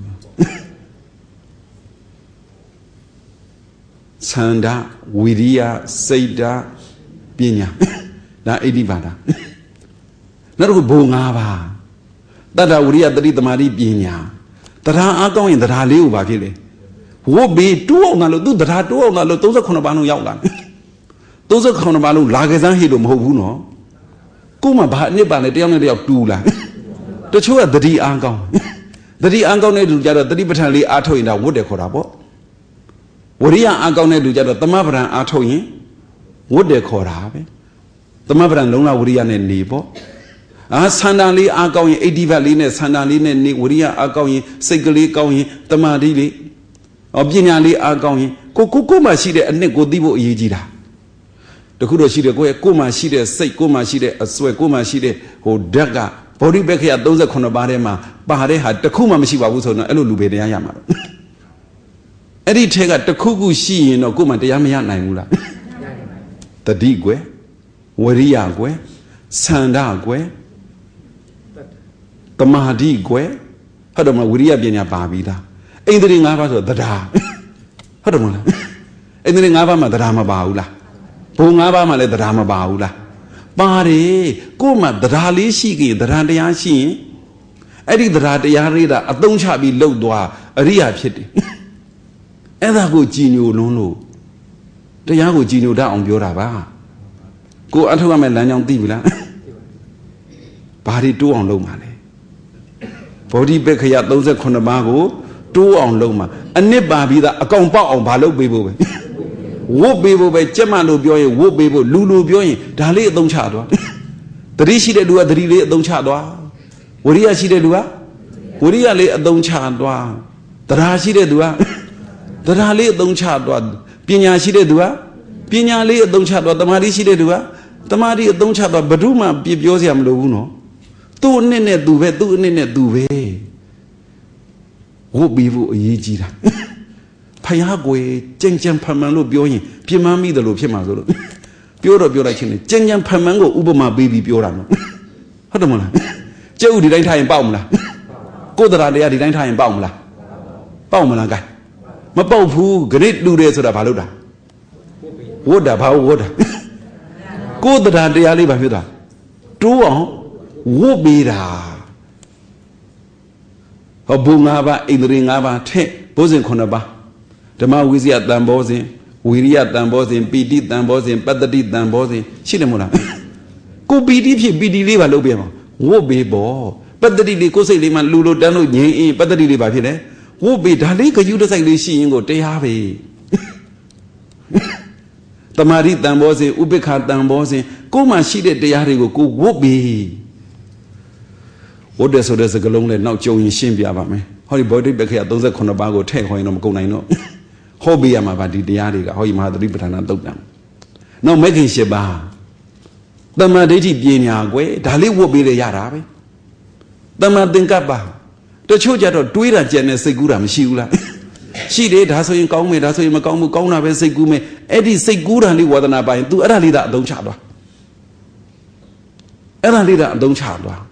သန္တာဝိရိယစိတ်ဓာတ်ပညာဒါအိဋ္ဌိပါဒနောက်တစ်ခုဘုံ၅ပါးတတ္တဝိရိယတတိသမารိပညာတရားအားကောင်းရင်တရားလေးကိုဘာဖြစ်လဲဝတ်ပြီးတိုးအောင်လားလို့သူတရားတိုးအောင်လားလို့သုံးဆယ်ခုနှစ်ပါးလုံးရောက်လာသုံးဆယ်ခုနှစ်ပါးလုံးလာကစားဟိလို့မဟုတ်ဘူးနော်ကို့မှာဘာအနစ်ပါလဲတယောက်နဲ့တယောက်တူးလာတချို့ကတတိအားကောင်းတတိအားကောင်းတဲ့လူကြတော့တတိပဋ္ဌာန်လေးအားထုတ်ရင်ဒါဝတ်တယ်ခေါ်တာပေါ့ဝရိယအားကောင်းတဲ့လူကြတော့သမဗဒံအားထုတ်ရင်ဝတ်တယ်ခေါ်တာပဲသမဗဒံလုံးလာဝရိယနဲ့နေပေါ့အာဆန္ဒလေးအားကောင်းရင်အိဋ္ဌိဘတ်လေးနဲ့ဆန္ဒလေးနဲ့နေဝရိယအားကောင်းရင်စိတ်ကလေးကောင်းရင်တမာတိလေးဩပညာလေးအားကောင်းရင်ကိုကိုကိုမှရှိတဲ့အနှစ်ကိုသိဖို့အရေးကြီးတာတခုတော့ရှိတယ်ကိုယ့်ရဲ့ကိုမှရှိတဲ့စိတ်ကိုမှရှိတဲ့အစွဲကိုမှရှိတဲ့ဟိုဓာတ်ကဗောဓိပက္ခယသုံးဆယ်ခုနှစ်ပါးထဲမှာပါတဲ့ဟာတခုမှမရှိပါဘူးဆိုတော့အဲ့လိုလူပဲတရားရမှာတော့အဲ့ဒီထဲကတခုခုရှိရင်တော့ကိုမှတရားမရနိုင်ဘူးလားတတိကွယ်ဝရိယကွယ်ဆန္ဒကွယ်တမာတိကွယ်ဟုတ်တယ်မလားဝိရိယပညာပါပြီးသားအိန္ဒြေ၅ပါးဆိုတော့တရားဟုတ်တယ်မလားအိန္ဒြေ၅ပါးမှာတရားမပါဘူးလားဘုံငါးပါးမှလည်းတရားမပါဘူးလားပါတယ်ကို့မှာတရားလေးရှိခင်တရားတရားရှိရင်အဲ့ဒီတရားတရားလေးတာအသုံးချပြီးလှုပ်သွားအရိယာဖြစ်တယ်အဲ့ဒါကိုကြည်ညိုလွန်းလို့တရားကိုကြည်ညိုတတ်အောင်ပြောတာပါကိုအထောက်အမဲ့လမ်းကြောင်းသိပြီလားဘာတွေတိုးအောင်လုပ်မှာလဲဘောဓိပက္ခယသirty-eightပါးကိုတိုးအောင်လုပ်မှာအနစ်ပါပြီးသားအကောင်ပေါက်အောင်ဘာလုပ်ပေးဖို့ပဲဝုတ်ပေးဖို့ပဲကြက်မလို့ပြောရင်ဝုတ်ပေးဖို့လူလူပြောရင်ဒါလေးအသုံးချသွားတတိရှိတဲ့လူကတတိလေးအသုံးချသွားဝရိယရှိတဲ့လူကဝရိယလေးအသုံးချသွားတရားရှိတဲ့သူကတရားလေးအသုံးချသွားပညာရှိတဲ့သူကပညာလေးအသုံးချသွားတမာတိရှိတဲ့သူကတမာတိအသုံးချသွားဘယ်သူမှပြပြောစရာမလိုဘူးနော်သူ့အနှစ်နဲ့သူပဲသူ့အနှစ်နဲ့သူပဲဝုတ်ပေးဖို့အရေးကြီးတာဖယားကိုကြင်ကြံဖန်မှန်လို့ပြောရင်ပြင်းမမိတယ်လို့ဖြစ်မှာဆိုလို့ပြောတော့ပြောလိုက်ချင်းကြင်ကြံဖန်မှန်ကိုဥပမာပေးပြီးပြောတာနော်ဟုတ်တယ်မလားကျုပ်ဒီတိုင်းထားရင်ပေါက်မလားကိုယ်တရားတရားဒီတိုင်းထားရင်ပေါက်မလားပေါက်မလားကဲမပေါက်ဘူးဂရိတ်လူတယ်ဆိုတာဘာလို့တာဝတ်တာဘာဝတ်တာကိုယ်တရားတရားလေးဘာဖြစ်တာတိုးအောင်ဝတ်ပေးတာဟောဘုံ၅ပါးဣန္ဒြေ၅ပါးထက်ဘုဇင်9ပါးဓမ္မဝိဇ္ဇာတန်ဘောဇင်ဝိရိယတန်ဘောဇင်ပီတိတန်ဘောဇင်ပတ္တိတန်ဘောဇင်ရှိတယ်မို့လားကိုပီတိဖြစ်ပီတိလေးပါလုပ်ပြမှာဝတ်ပေးပေါ့ပတ္တိလေးကိုယ်စိတ်လေးမှလူလိုတန်းလို့ငြိမ်အင်းပတ္တိလေးပါဖြစ်တယ်ဝတ်ပေးဒါလေးခယူတစိုက်လေးရှိရင်ကိုတရားပဲတမာရိတန်ဘောဇင်ဥပိ္ပခာတန်ဘောဇင်ကိုယ်မှရှိတဲ့တရားတွေကိုကိုဝတ်ပေးဝတ်တယ်ဆိုတဲ့စကားလုံးနဲ့နောက်ကြုံရင်ရှင်းပြပါမယ်ဟောဒီဘောဓိပက္ခယthirty-eightပါးကိုထည့်ခေါ်ရင်တော့မကုန်နိုင်တော့ဟောပေးရမှာပါဒီတရားတွေကဟောဒီမဟာသတိပဋ္ဌာန်သုတ်တံနောက်မဂ္ဂင်၈ပါးတမ္မာဒိဋ္ဌိပညာကွယ်ဒါလေးဝတ်ပေးရရတာပဲတမ္မာသင်္ကပ္ပတချို့ကြတော့တွေးတာကြံနေစိတ်ကူးတာမရှိဘူးလားရှိတယ်ဒါဆိုရင်ကောင်းမယ်ဒါဆိုရင်မကောင်းဘူးကောင်းတာပဲစိတ်ကူးမယ်အဲ့ဒီစိတ်ကူးတာလေးဝါဒနာပိုင်း तू အဲ့ဒါလေးသာအသုံးချသွားအဲ့ဒါလေးသာအသုံးချသွား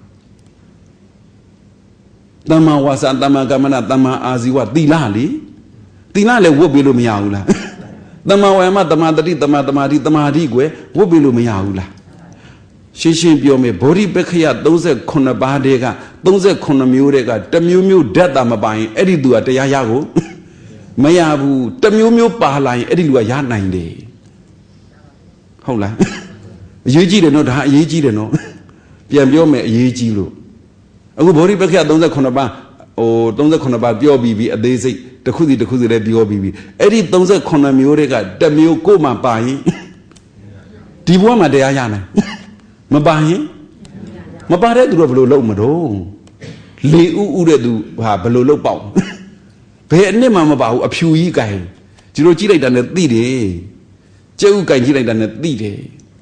တမ္မာဝါစာတမ္မာကမ္မနာတမ္မာအာဇီဝသီလလေသီလလည်းဝတ်ပေးလို့မရဘူးလားတမ္မာဝါယမတမ္မာတတိတမ္မာတမာတိတမာတိကွယ်ဝတ်ပေးလို့မရဘူးလားရှင်းရှင်းပြောမယ်ဘောဓိပက္ခယthirty-eightပါးတည်းကthirty-eightမျိုးတည်းကတမျိုးမျိုးဓာတ်တာမပိုင်အဲ့ဒီသူကတရားရကိုမရဘူးတမျိုးမျိုးပါလာရင်အဲ့ဒီလူကရနိုင်တယ်ဟုတ်လားအရေးကြီးတယ်နော်ဒါအရေးကြီးတယ်နော်ပြန်ပြောမယ်အရေးကြီးလို့အခုဘောဓိပက္ခယthirty-eightပါးဟိုthirty-eightပါးပြောပြီးပြီးအသေးစိတ်တစ်ခုစီတစ်ခုစီလည်းပြောပြီးပြီးအဲ့ဒီthirty-eightမျိုးတည်းကတမျိုးကိုမှပါရင်ဒီဘဝမှာတရားရနိုင်မပါရင်မပါတဲ့သူတော့ဘယ်လိုလုပ်မတော့လေဥဥတဲ့သူဟာဘယ်လိုလုပ်ပေါ့ဘယ်အနစ်မှမပါဘူးအဖြူကြီးကင်ဒီလိုကြည့်လိုက်တာနဲ့သိတယ်ကျဲဥကင်ကြည့်လိုက်တာနဲ့သိတယ်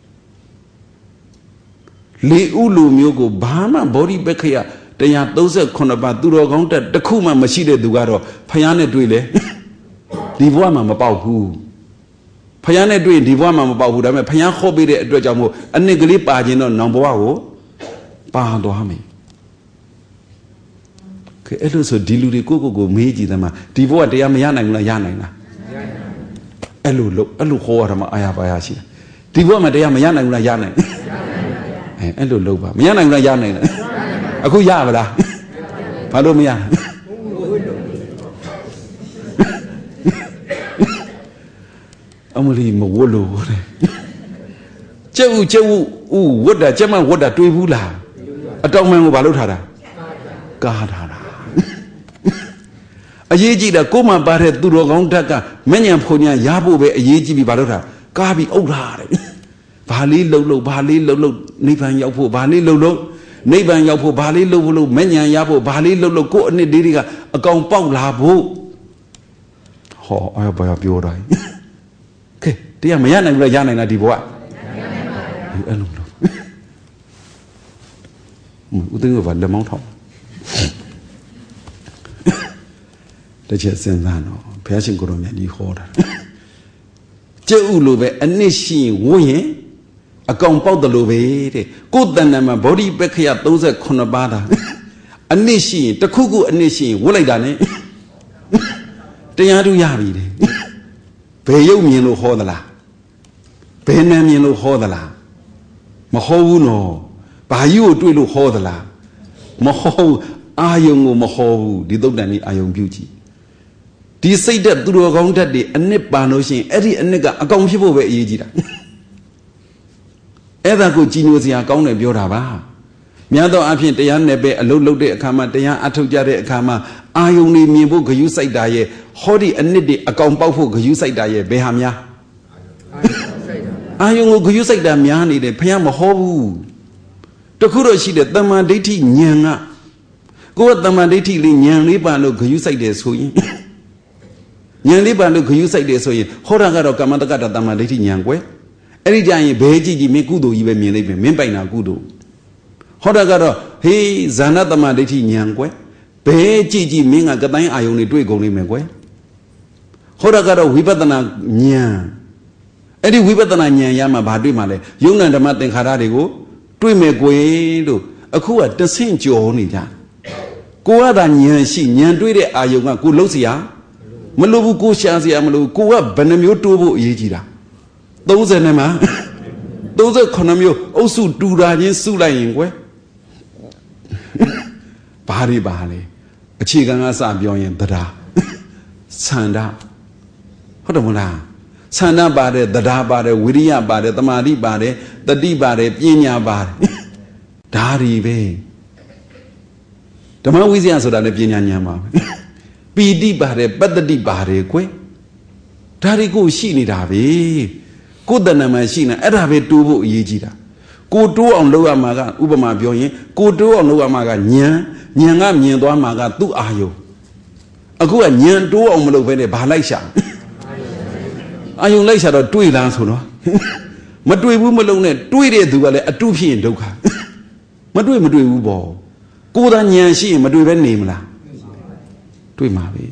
လေဥလူမျိုးကိုဘာမှဘောဓိပက္ခယone thirty-eightပါးသူတော်ကောင်းတက်တစ်ခုမှမရှိတဲ့သူကတော့ဖယားနဲ့တွေ့လေဒီဘဝမှာမပေါက်ဘူးဖယားနဲ့တွေ့ဒီဘဝမှာမပေါက်ဘူးဒါပေမဲ့ဖယားခေါ်ပေးတဲ့အတွက်ကြောင့်မို့အနစ်ကလေးပါခြင်းတော့နောင်ဘဝကိုပါသွားမယ်ကဲအဲ့လိုဆိုဒီလူတွေကိုကိုကိုမေးကြည့်တယ်မှာဒီဘဝတရားမရနိုင်ဘူးလားရနိုင်လားအဲ့လိုလို့အဲ့လိုခေါ်ရမှာအာရပါရရှိတယ်ဒီဘဝမှာတရားမရနိုင်ဘူးလားရနိုင်အဲအဲ့လိုလုပ်ပါမရနိုင်ဘူးလားရနိုင်လားအခုရပါလားဘာလို့မရအမလီမဝတ်လို့တဲ့ကျုပ်ကျုပ်ဥဝတ်တာကျမဝတ်တာတွေးဘူးလားအတောင်မှန်ကိုဘာလို့ထားတာကားထားတာအရေးကြီးတာကိုမှပါတဲ့သူတော်ကောင်းဓာတ်ကမညံဖုန်ညာရဖို့ပဲအရေးကြီးပြီဘာလို့ထားကားပြီးအုပ်ထားတယ်ဘာလေးလှုပ်လှုပ်ဘာလေးလှုပ်လှုပ်နိဗ္ဗာန်ရောက်ဖို့ဘာလေးလှုပ်လှုပ်နိဗ္ဗာန်ရောက်ဖို့ဘာလေးလှုပ်ဖို့လို့မညံရဖို့ဘာလေးလှုပ်လှုပ်ကိုယ်အနှစ်လေးတွေကအကောင်ပေါက်လာဖို့ဟောအဲ့ဘာပြောတာကဲတရားမရနိုင်ဘူးလားရနိုင်လားဒီဘဝအဲ့လိုလို့ဦးသိန်းကဘာလက်မောင်းထောက်တချက်စဉ်းစားတော့ဘုရားရှင်ကိုရောမြတ်ကြီးဟောတာကျုပ်လိုပဲအနစ်ရှိဝိရင်အကောင်ပေါက်တယ်လို့ပဲတဲ့ကိုယ်တဏ္ဍာမှာဗောဓိပက္ခယthirty-eightပါးတာအနစ်ရှိရင်တခုခုအနစ်ရှိရင်ဝတ်လိုက်တာ ਨੇ တရားသူရပြီတဲ့ဘယ်ရုပ်မြင်လို့ဟောသလား Benjamin lo hodala. Mahono. Bayu to lo hodala. Maho ayong maho. Didodani ayong beauty. This say that to a gong that day, and nip banoshin, every and nigga, a gong people were ejida. Ever good genius, ya gong and Bioraba. Miado Apin, the young nebe, a low load de Akama, the young Atujare Akama, I only me book you say die, Hodi and Niddy, a gong powerful you say die, Behamia. I only you say that Miani, the Payama Hobu. The Kuro she the Dama Diti Nyanga. Go at Dama Diti Lin Liba, look you say this. Yang liba lo kuyu sai de so yin hoda ga ro kama ta ka ta ma dai thi nyang kwe ai di ja yin be ji ji min kudo yi be myin lai bin min pai na kudo hoda ga ro he zana ta ma dai thi nyang kwe be ji ji min ga ka tain ayong ni twai gong lai men kwe hoda ga ro vipassana nyan ai di vipassana nyan ya ma ba twai ma le yong nan dhamma thingkhara de ko twai me kwe lo akhu ga tasin jaw ni ja ko ga da nyan shi nyan twai de ayong ga ko lou sia Malubu ko siya siya malubu ko wa banamyo tubo yejira. Those nema. Those are konamyo also do rajin sulayin kwe. Bari bari. A chigang as abioyan dada. Sanda. Hotamula. Sanda bade, dada bade, wiria bade, tamari bade, the di bade, pinya bade. Dari be. The Mawizia so that the pinya nyama. Pidi bare, badadi bare, que Tarigo shini davi. Kudana machine, Arabe tubo yejira. Go do on lower maga, Ubama bioye, go do on lower maga, nyan, nyanga miendo maga, tu ayo. A go and nyan do on Lovene Balaisha. Ayo Laisha or two lance, no? Matui Wumalone, two days to a two p in Doka. Matui Madu Ubo. Good and yan she, Madu name la. Tui mavi.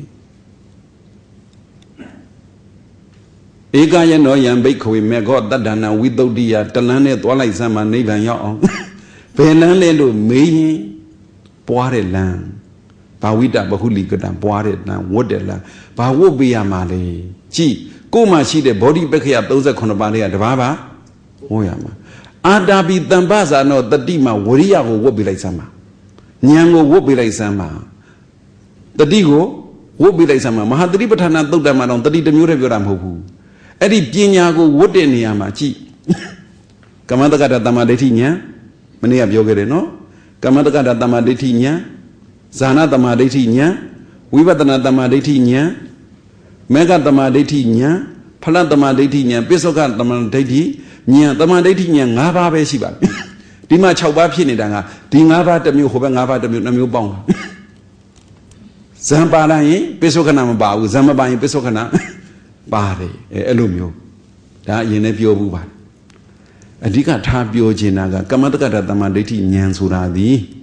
Ega ya no yan bake we me got that dana without the talane to like some neighbor yaw. Penale lo me poire land. Pawita bahuli gadam poire land, water land. Pawo be amale. Chi, go ma she the body back here, those are conobani at the baba. Oh yama. Adabi dambaza no the dima, warrior will be like sama. Nyango will be like sama. The digo would be like some Mahadri but not the man on the Muram Hobu. Eddie Pianago would in Yamachi. Kamada Gata Damadetinia, many of Yogereno, Kamada Gata Damadetinia, Zana Damadetinia, Viva Damadetinia, Mega Damadetinia, Pala Damadetinia, Pesoka Damadeti, Nia Damadetinia, Nava Besiba. Dima Chauba Pinidanga, Dingava the Mu Hobangava the Mu Bong. Zambala, Pesokana Ba, Zambaba, Pesokana, Bari, Elumio, that ye nephew Buba. A diga tabio genaga, Kamataka Damadeti, Nyansuradi.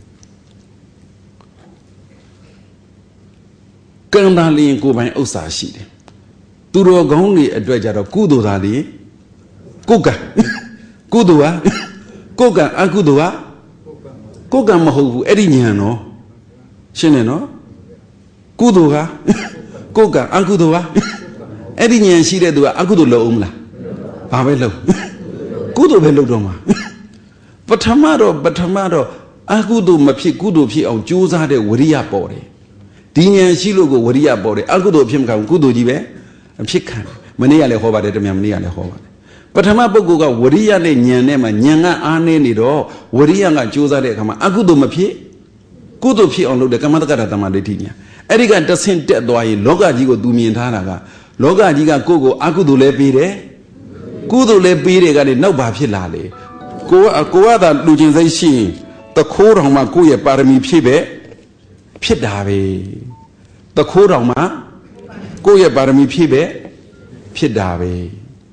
Kandali and go by Osashi. Turo Gongli, a dredger of Kudo Dali, Kuka, Kudua, Koga, Akudua, Koga Mahu, Ediniano, Sheneno. Kudoga, Koga, Ankudoa, Edinian Shidua, Akudo umla, Pavelo, Kudo Velodoma. But Tamaro, but Tamaro, Akudo Mapi Kudo Pi on Juza de Waria body. Dinian Shilogo Waria body, Akudo Pimka, Kudo Dive, and Chikan, Mania Lehova de Mania Lehova. But Hamaboga, Waria de Nyanema, Nyanga Ane Nido, Waria Juza de Kama, Akudo Mapi, Kudo Pi on the Kamataka Damadetinia. Eriga doesn't tell why Loga Jigo do me in Tanaga. Loga Jiga Gogo, Akudu le pire. Kudu le pire got it no bapilale. Go a coada losing they see the core of my Kuya Parami Pibe Pidave. The core of my Kuya Parami Pibe Pidave.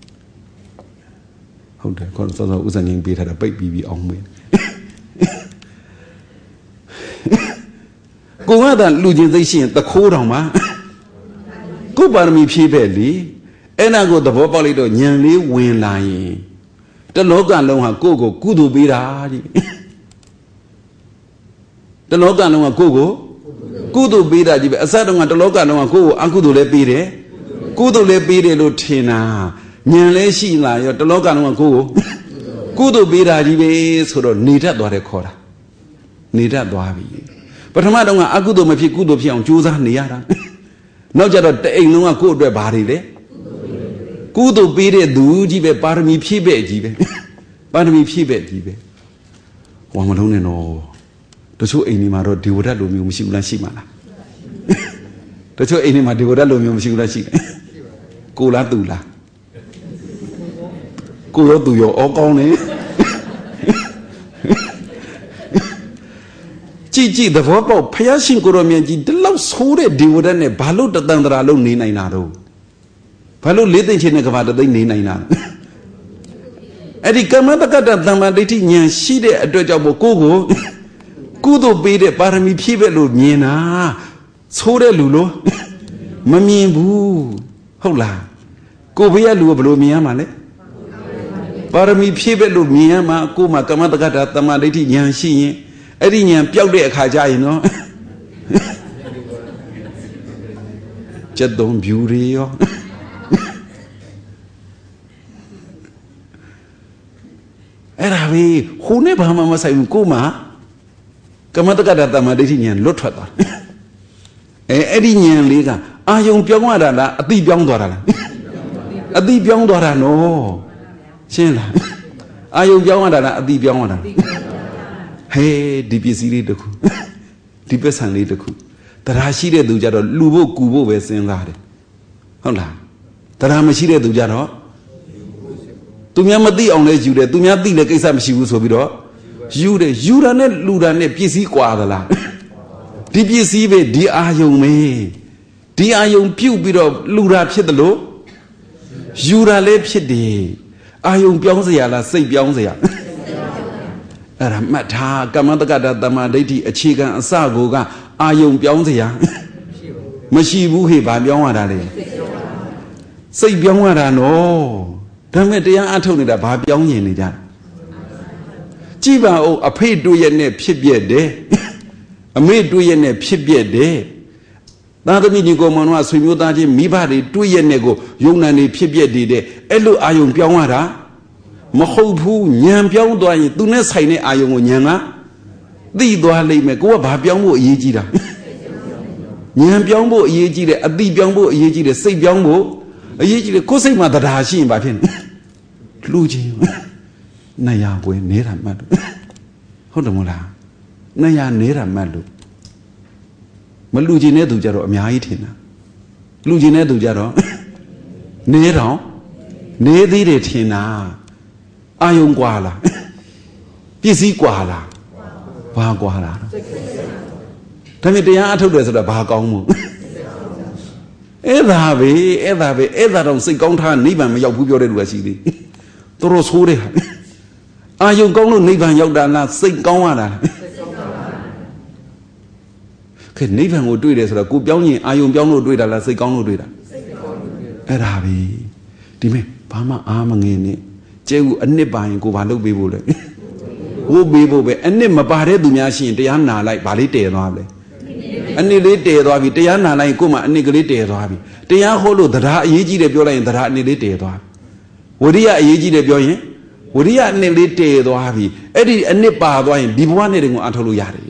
How the console was an beat had a baby on me. Go out and losing they see the core of my Go Parami Pibe. And I go the Bopolito Yanli win lying. The Logan Longa Gogo, Kudu Bira. The Logan Longa Gogo, Kudu Bira, a sudden at the Logan Longa Go, Uncle Le Bire, Kudu Le Bire Lutina. မြန်လဲရှိလာရောတလောကလုံးကကိုကိုကုသိုလ်ပေးတာကြီးပဲဆိုတော့နေတတ်သွားတယ်ခေါ်တာနေတတ်သွားပြီပထမတော့ကအကုသိုလ်မဖြစ်ကုသိုလ်ဖြစ်အောင်ကြိုးစားနေရတာနောက်ကြတော့တအိမ်လုံးကကိုယ့်အတွက်ဘာတွေလဲကုသိုလ်ပေးတဲ့သူကြီးပဲပါရမီဖြည့်ပဲ့ကြီးပဲပါရမီဖြည့်ပဲ့ကြီးပဲဝါမလုံးနဲ့တော့တချို့အိမ်တွေမှာတော့ဒီဝဒတ်လိုမျိုးမရှိဘူးလားရှိမှာလားတချို့အိမ်တွေမှာဒီဝဒတ်လိုမျိုးမရှိဘူးလားရှိတယ်ကိုလားသူလားကိုရောသူရောအော်ကောင်းနေကြည်ကြည်သဘောပေါက်ဖယားရှင်ကိုရောမြတ်ကြီးဒီလောက်ဆိုးတဲ့ဒီဝဒတ်နဲ့ဘာလို့တသံတရာလုံးနေနိုင်တာတော့ဘာလို့လေးသိမ့်ချင်းနဲ့ကဘာတသိမ့်နေနိုင်တာအဲ့ဒီကမ္မတက္ကတသမ္မာဒိဋ္ဌိဉာဏ်ရှိတဲ့အတွက်ကြောင့်မို့ကိုကိုကုသိုလ်ပေးတဲ့ပါရမီဖြည့်ပဲ့လို့မြင်တာဆိုးတဲ့လူလို့မမြင်ဘူးဟုတ်လားကိုဘေးကလူကဘယ်လိုမြင်ရမှာလဲပါရမီဖြည့်ပဲ့လို့မြင်ရမှာကိုမှကမ္မတက္ကတသမ္မာဒိဋ္ဌိဉာဏ်ရှိရင်အဲ့ဒီဉာဏ်ပျောက်တဲ့အခါကျရင်နော်ကျက်တုံး view တွေရောအဲ့ဒါပဲဟိုနဲ့ဘာမှမဆိုင်ဘူးကိုမှကမ္မတက္ကတသမ္မာဒိဋ္ဌိဉာဏ်လွတ်ထွက်သွားအဲအဲ့ဒီဉာဏ်လေးကအာယုံပြောင်းသွားတာလားအတိပြောင်းသွားတာလားအတိပြောင်းသွားတာနော်ရှင်းလားအာယုံပြောင်းသွားတာလားအတိပြောင်းသွားတာဟဲဒီပစ္စည်းလေးတစ်ခုဒီပစ္စံလေးတစ်ခုတရားရှိတဲ့သူကြတော့လူဖို့ကူဖို့ပဲစဉ်းစားတယ်ဟုတ်လားတရားမရှိတဲ့သူကြတော့သူများမသိအောင်လဲယူတယ်သူများသိလဲကိစ္စမရှိဘူးဆိုပြီးတော့ယူတယ်ယူတာနဲ့လူတာနဲ့ပစ္စည်းကွာသလားဒီပစ္စည်းပဲဒီအာယုံပဲဒီအာယုံပြုတ်ပြီးတော့လူတာဖြစ်တယ်လို့ယူတာလည်းဖြစ်တယ်အာယုံပြောင်းเสียလားစိတ်ပြောင်းเสียအဲ့ဒါမှတ်ထားကမ္မတက္ကတသမ္မာဒိဋ္ဌိအခြေခံအစကိုကအာယုံပြောင်းเสียမရှိဘူးဟေ့ဘာပြောင်းရတာလဲစိတ်ပြောင်းရတာနော်ဒါမဲ့တရားအထုတ်နေတာဘာပြောင်းရင်နေကြကြည့်ပါဦးအဖေတွေ့ရနဲ့ဖြစ်ပြက်တယ်အမေတွေ့ရနဲ့ဖြစ်ပြက်တယ်သာသမီညီကောင်မတို့ကဆွေမျိုးသားချင်းမိဘတွေတွေ့ရနဲ့ကိုယုံနာနေဖြစ်ပြက်တည်တဲ့အဲ့လိုအာယုံပြောင်းရတာမဟုတ်ဘူးဉာဏ်ပြောင်းသွားရင်သူနဲ့ဆိုင်တဲ့အာယုံကိုဉာဏ်ကသိသွားလိမ့်မယ်ကိုကဘာပြောင်းဖို့အရေးကြီးတာဉာဏ်ပြောင်းဖို့အရေးကြီးတယ်အသိပြောင်းဖို့အရေးကြီးတယ်စိတ်ပြောင်းဖို့အရေးကြီးတယ်ကိုယ်စိတ်မှာတရားရှိရင်ဘာဖြစ်လဲလူချင်းနေရပွဲနေတာမှတ်လို့ဟုတ်တယ်မလားနေရနေတာမှတ်လို့မလူချင်းတဲ့သူကြတော့အများကြီးထင်တာလူချင်းတဲ့သူကြတော့နေတော့နေသေးတယ်ထင်တာအာယုံกว่าလားပစ္စည်းกว่าလားဘာกว่าလားဒါပေမဲ့တရားအထုတ်တယ်ဆိုတာဘာကောင်းမို့အဲ့ဒါပဲအဲ့ဒါပဲအဲ့ဒါတော့စိတ်ကောင်းထားနိဗ္ဗာန်မရောက်ဘူးပြောတဲ့လူကရှိသေးတော်တော်ဆိုးတယ်ဟာအာယုံကောင်းလို့နိဗ္ဗာန်ရောက်တာလားစိတ်ကောင်းရတာလားခဲနိဗ္ဗာန်ကိုတွေ့တယ်ဆိုတော့ကိုပြောင်းရင်အာယုံပြောင်းလို့တွေ့တာလားစိတ်ကောင်းလို့တွေ့တာအဲ့ဒါပဲဒီမဲ့ဘာမှအားမငယ်နဲ့ကျဲဦးအနှစ်ပါရင်ကိုဘာလုပ်ပေးဖို့လဲဟိုပေးဖို့ပဲအနှစ်မပါတဲ့သူများရှိရင်တရားနာလိုက်ဘာလေးတည်သွားလဲအနှစ်လေးတည်သွားပြီတရားနာလိုက်ကိုမှအနှစ်ကလေးတည်သွားပြီတရားဟောလို့တရားအရေးကြီးတယ်ပြောလိုက်ရင်တရားအနှစ်လေးတည်သွားဝရိယအရေးကြီးတယ်ပြောရင်ဝရိယအနှစ်လေးတည်သွားပြီအဲ့ဒီအနှစ်ပါသွားရင်ဒီဘဝနဲ့တည်းကိုအထောက်လို့ရတယ်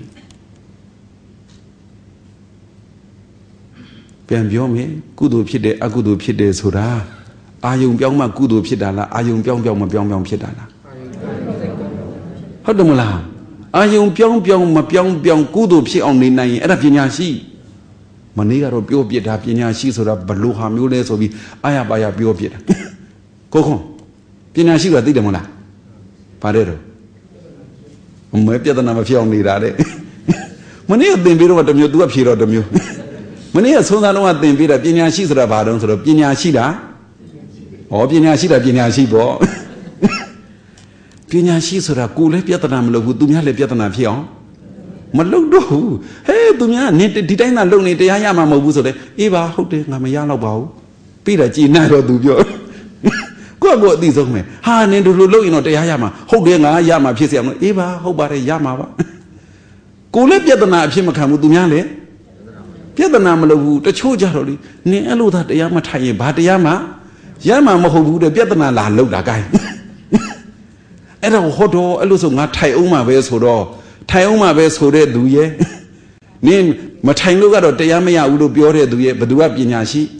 ပြန်ပြောမယ်ကုသိုလ်ဖြစ်တယ်အကုသိုလ်ဖြစ်တယ်ဆိုတာအာယုံပြောင်းမှကုသိုလ်ဖြစ်တာလားအာယုံပြောင်းပြောင်းမပြောင်းပြောင်းဖြစ်တာလားဟုတ်တယ်မလားအာယုံပြောင်းပြောင်းမပြောင်းပြောင်းကုသိုလ်ဖြစ်အောင်နေနိုင်ရင်အဲ့ဒါပညာရှိမနေ့ကတော့ပြောပြတာပညာရှိဆိုတာဘလို့ဟာမျိုးလဲဆိုပြီးအာရပါရပြောပြတာကိုခွန်ပညာရှိကသိတယ်မလားဗါတဲ့တော့မမဲပြဿနာမဖြစ်အောင်နေတာတဲ့မနေ့ကသင်ပြီးတော့တမျိုး तू ကဖြေတော့တမျိုးမနေ့ကသုံးသားလုံးကသင်ပြီးတာပညာရှိဆိုတာဘာတုံးဆိုတော့ပညာရှိတာဩပညာရှိတာပညာရှိပေါ့ပညာရှိဆိုတာကိုလည်းပြဿနာမလုပ်ဘူးသူများလည်းပြဿနာဖြစ်အောင်မလုပ်တော့ဘူးဟဲ့သူများနင်ဒီတိုင်းသာလုပ်နေတရားရမှာမဟုတ်ဘူးဆိုတော့အေးပါဟုတ်တယ်ငါမရတော့ပါဘူးပြီးတော့ကြည်နာတော့သူပြောကိုယ့်ကိုယ်အသိဆုံးပဲဟာနင်တို့လိုလုပ်ရင်တော့တရားရမှာဟုတ်တယ်ငါရမှာဖြစ်စေအောင်လို့အေးပါဟုတ်ပါတယ်ရမှာပါကိုလည်းပြဿနာအဖြစ်မခံဘူးသူများလည်းပြဿနာမလုပ်ဘူးတချို့ကြတော့လေနင်အဲ့လိုသာတရားမထိုင်ရင်ဘာတရားမှ Yama Mahu, the Pietana La Loda guy. And a hodo, a little not Taioma Bes Hodo, Taioma Bes Hode do ye. Name Matango or Tayamaya would be ordered do ye, but do up Yinashi.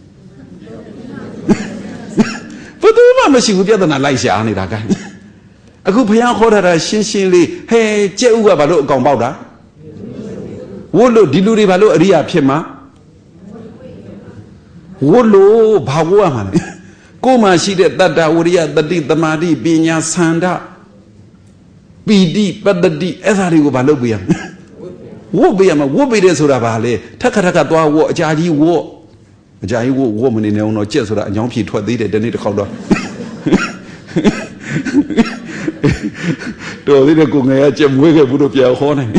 But the woman she would get an Elisha on it again. A good young hotter shinshili, hey, Jeua Balo Gombauda. Wolo Diluri Balo Ria Pima Wolo Bawaman. Goma she did that Dauria, the deep the Madi, Binya Sanda. Be deep, but the deep, as I go Balobiam. Wobiam, Wobi de Surabale, Takataka, war, Jadi war. Jai woman in no chest or a young people did it, they need to call up. To a little Gungaya, Jim Wigger would have your horn.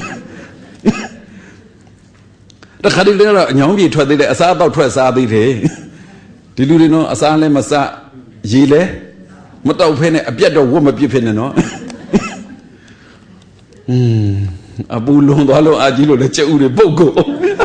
The Hadilla, young people did it as about press are the day. Did you know Asale Massa Gile? Motto penny, a bit of woman pipin, no? Hm, a bull, Lolo, Agilo, the Cheuri Bogo.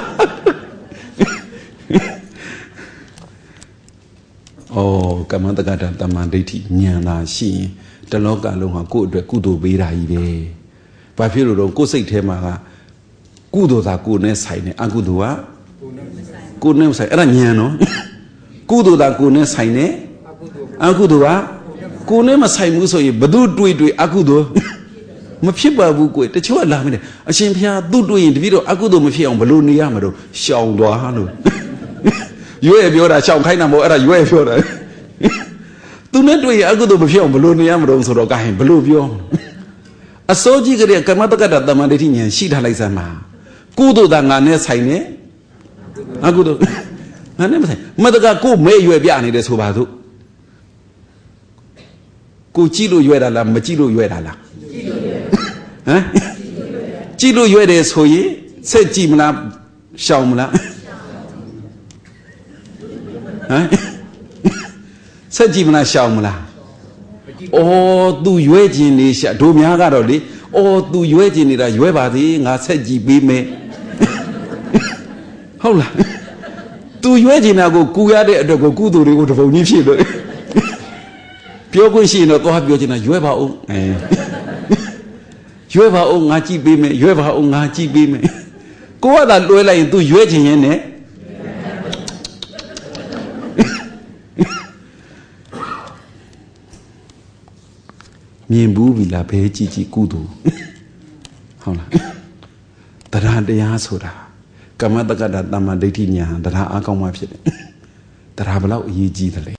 Oh, Kamatagata Tamandati, Niana, she, the local long good, the Kudo Bira Ive. Papiro, go say Tema, Kudo da goodness, Hine, Agudua, goodness, Araniano, Kudo da goodness, Hine, Agudua, Kunema Saimuso, Badu do it with Agudo. Mapiba Buku, the Chua Lamine, a Chimpia do do individual Agudo Mafia on Balloon Yamado, Shaw Dohano. You have your child kind of more, you have your. Do not do a good of a film, balloon yamros or a guy, blue view. A soji Kamataka, the Manditian, she like Sama. Kudo than a nest hine. A good. I never say, Mother go may you have Yanni de Subadu. Kuchilo Yuedala, Machilo Yuedala. Chilo Yuedes Hoye, said Jimla, Shaumla. Said Jimna Shamla. Oh, do you wait in this? Do me agaroli? Oh, do you wait in it? You ever did? I said, G me. Hola. Do you wait in a go Kuyade the go good to the good for Nishi? Pure Gushi no go have your dinner. You ever own? You ever own Nachi Bime? You ever own Nachi Bime? Go out and do like do you wait in it? Mimbu Villa Pechi Kudu. Hola. Tara de Yasura. Kamataka Dama Detinia, that are Akamapit. That have allowed ye jitale.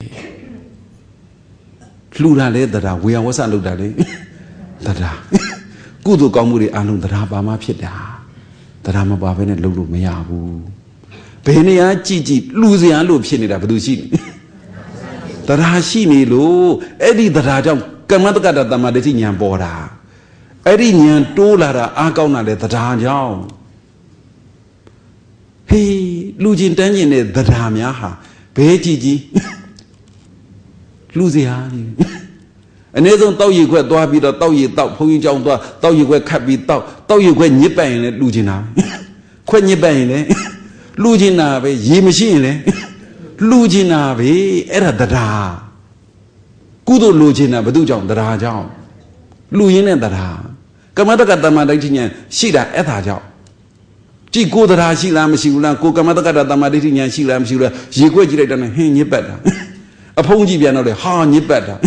Flurale that are we are was aludale. That are Kudu Kamuri Alu the Rabama Pida. The Rama Babene Lulu Meabu. Penia Chichi, Lucia Lupini Rabushi. The Rashini Lu, Eddie the Rajam. Kamataka Damadetian Boda. Edinian Tolara Akona de the Rajao. Hey, Lugin Tanyan the Ramiaha, Peji Luciani. And they don't tell you where do I be the tell you top, who you don't tell you where cat be top, tell you when you bang it, Lugina. When you bang it, Lugina, ye machine, Lugina, era the da. Kudo Lugina, but do John the Rajao. Luin and the Ra. Kamataka Damadetian, Shida Ethajo. She go the Rashila Mashula, Kukamataka Damadetian, Shila Mashula, she graduated and hang you better. Upon Gibiano, harm you better.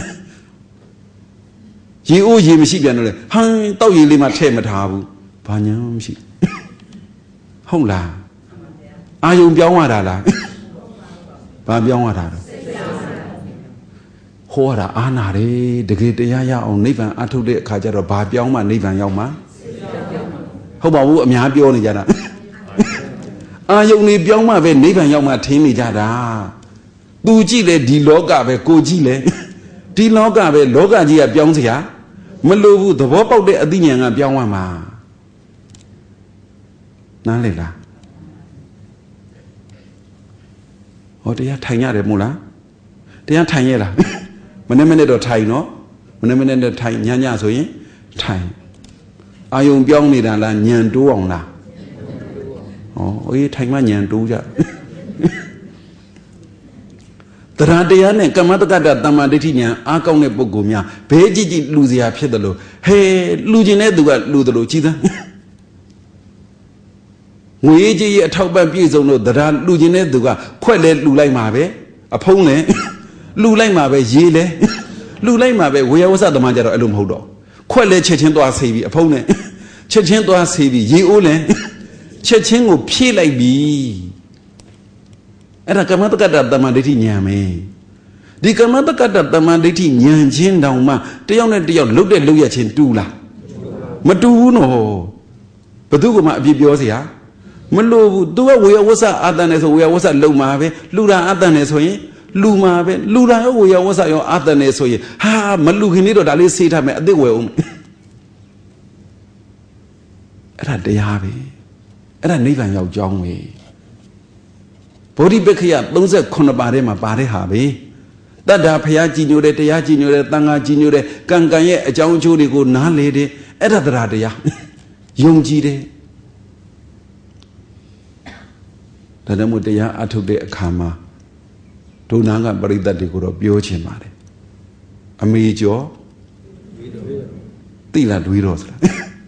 She owes you Michigan, hung, though you live at Tematabu. Panyam she. Hola. Are you Biawada? Babiawada. Hora Anare, the great Yaya on Nivan Atude Kajaro Babiama, Nivan Yama. How about me? Happy only Jada. Ah, you need Bioma, Nivan Yama, Timmy Jada. Do Gile, di Loga, Gojile. Di Loga, Loga Gia Bionzia. Malu, the Wop of the Adinian and Biawama. Nalela. Oh, they are Tanya de Mula. They are Tanya. When a minute or Thai, no? When a minute of Thai, Yanya, so ye? Thai. Are you young me than Yan do on la? Oh, you take my Yan do ya. တရားတရားနဲ့ကမ္မတက္ကတာတမ္မာဒိဋ္ဌိဉာဏ်အားကောင်းတဲ့ပုဂ္ဂိုလ်များဘဲကြည့်ကြည့်လူစရာဖြစ်တယ်လို့ဟဲလူကျင်တဲ့သူကလူတယ်လို့ကြည်သမ်းငွေကြီးရဲ့အထောက်ပံ့ပြည့်စုံလို့တရားလူကျင်တဲ့သူကခွက်လဲလူလိုက်မှာပဲအဖုံးလဲလူလိုက်မှာပဲရေးလဲလူလိုက်မှာပဲဝေယဝဆသမားကြတော့အဲ့လိုမဟုတ်တော့ခွက်လဲချက်ချင်းသွားဆေးပြီးအဖုံးလဲချက်ချင်းသွားဆေးပြီးရေအိုးလဲချက်ချင်းကိုဖြည့်လိုက်ပြီအဲ့ဒါကမ္မတက္ကတာတမ္မာဒိဋ္ဌိဉာဏ်ပဲဒီကမ္မတက္ကတာတမ္မာဒိဋ္ဌိဉာဏ်ချင်းတောင်မှတယောက်နဲ့တယောက်လှုပ်တဲ့လှုပ်ရချင်းတူလားမတူဘူးနော်ဘသူကမှအပြစ်ပြောเสียမလို့ဘူး तू ကဝေယဝဆအာတန်နဲ့ဆိုဝေယဝဆလုံမှာပဲလူတာအာတန်နဲ့ဆိုရင်လူမှာပဲလူတာရောဝေယဝဆရောအာတန်နဲ့ဆိုရင်ဟာမလူခင်လေးတော့ဒါလေးဆေးထားမယ်အစ်စ်ဝယ်အောင်အဲ့ဒါတရားပဲအဲ့ဒါနိဗ္ဗာန်ရောက်ကြောင်းပဲဗောဓိပက္ခယသုံးဆယ့်ခုနှစ်ပါးထဲမှာပါတဲ့ဟာပဲတတ္တာဖျားကြည်ညိုတယ်တရားကြည်ညိုတယ်တန်ခါကြည်ညိုတယ်ကံကံရဲ့အကြောင်းအကျိုးတွေကိုနားလေတယ်အဲ့ဒါတရားတရားယုံကြည်တယ်ဒါကြောင့်မို့တရားအထုတ်တဲ့အခါမှာဒုနာကပရိသတ်တွေကိုတော့ပြောချင်ပါတယ်အမေကျော်တိလာတွေးတော့ဆိုတာ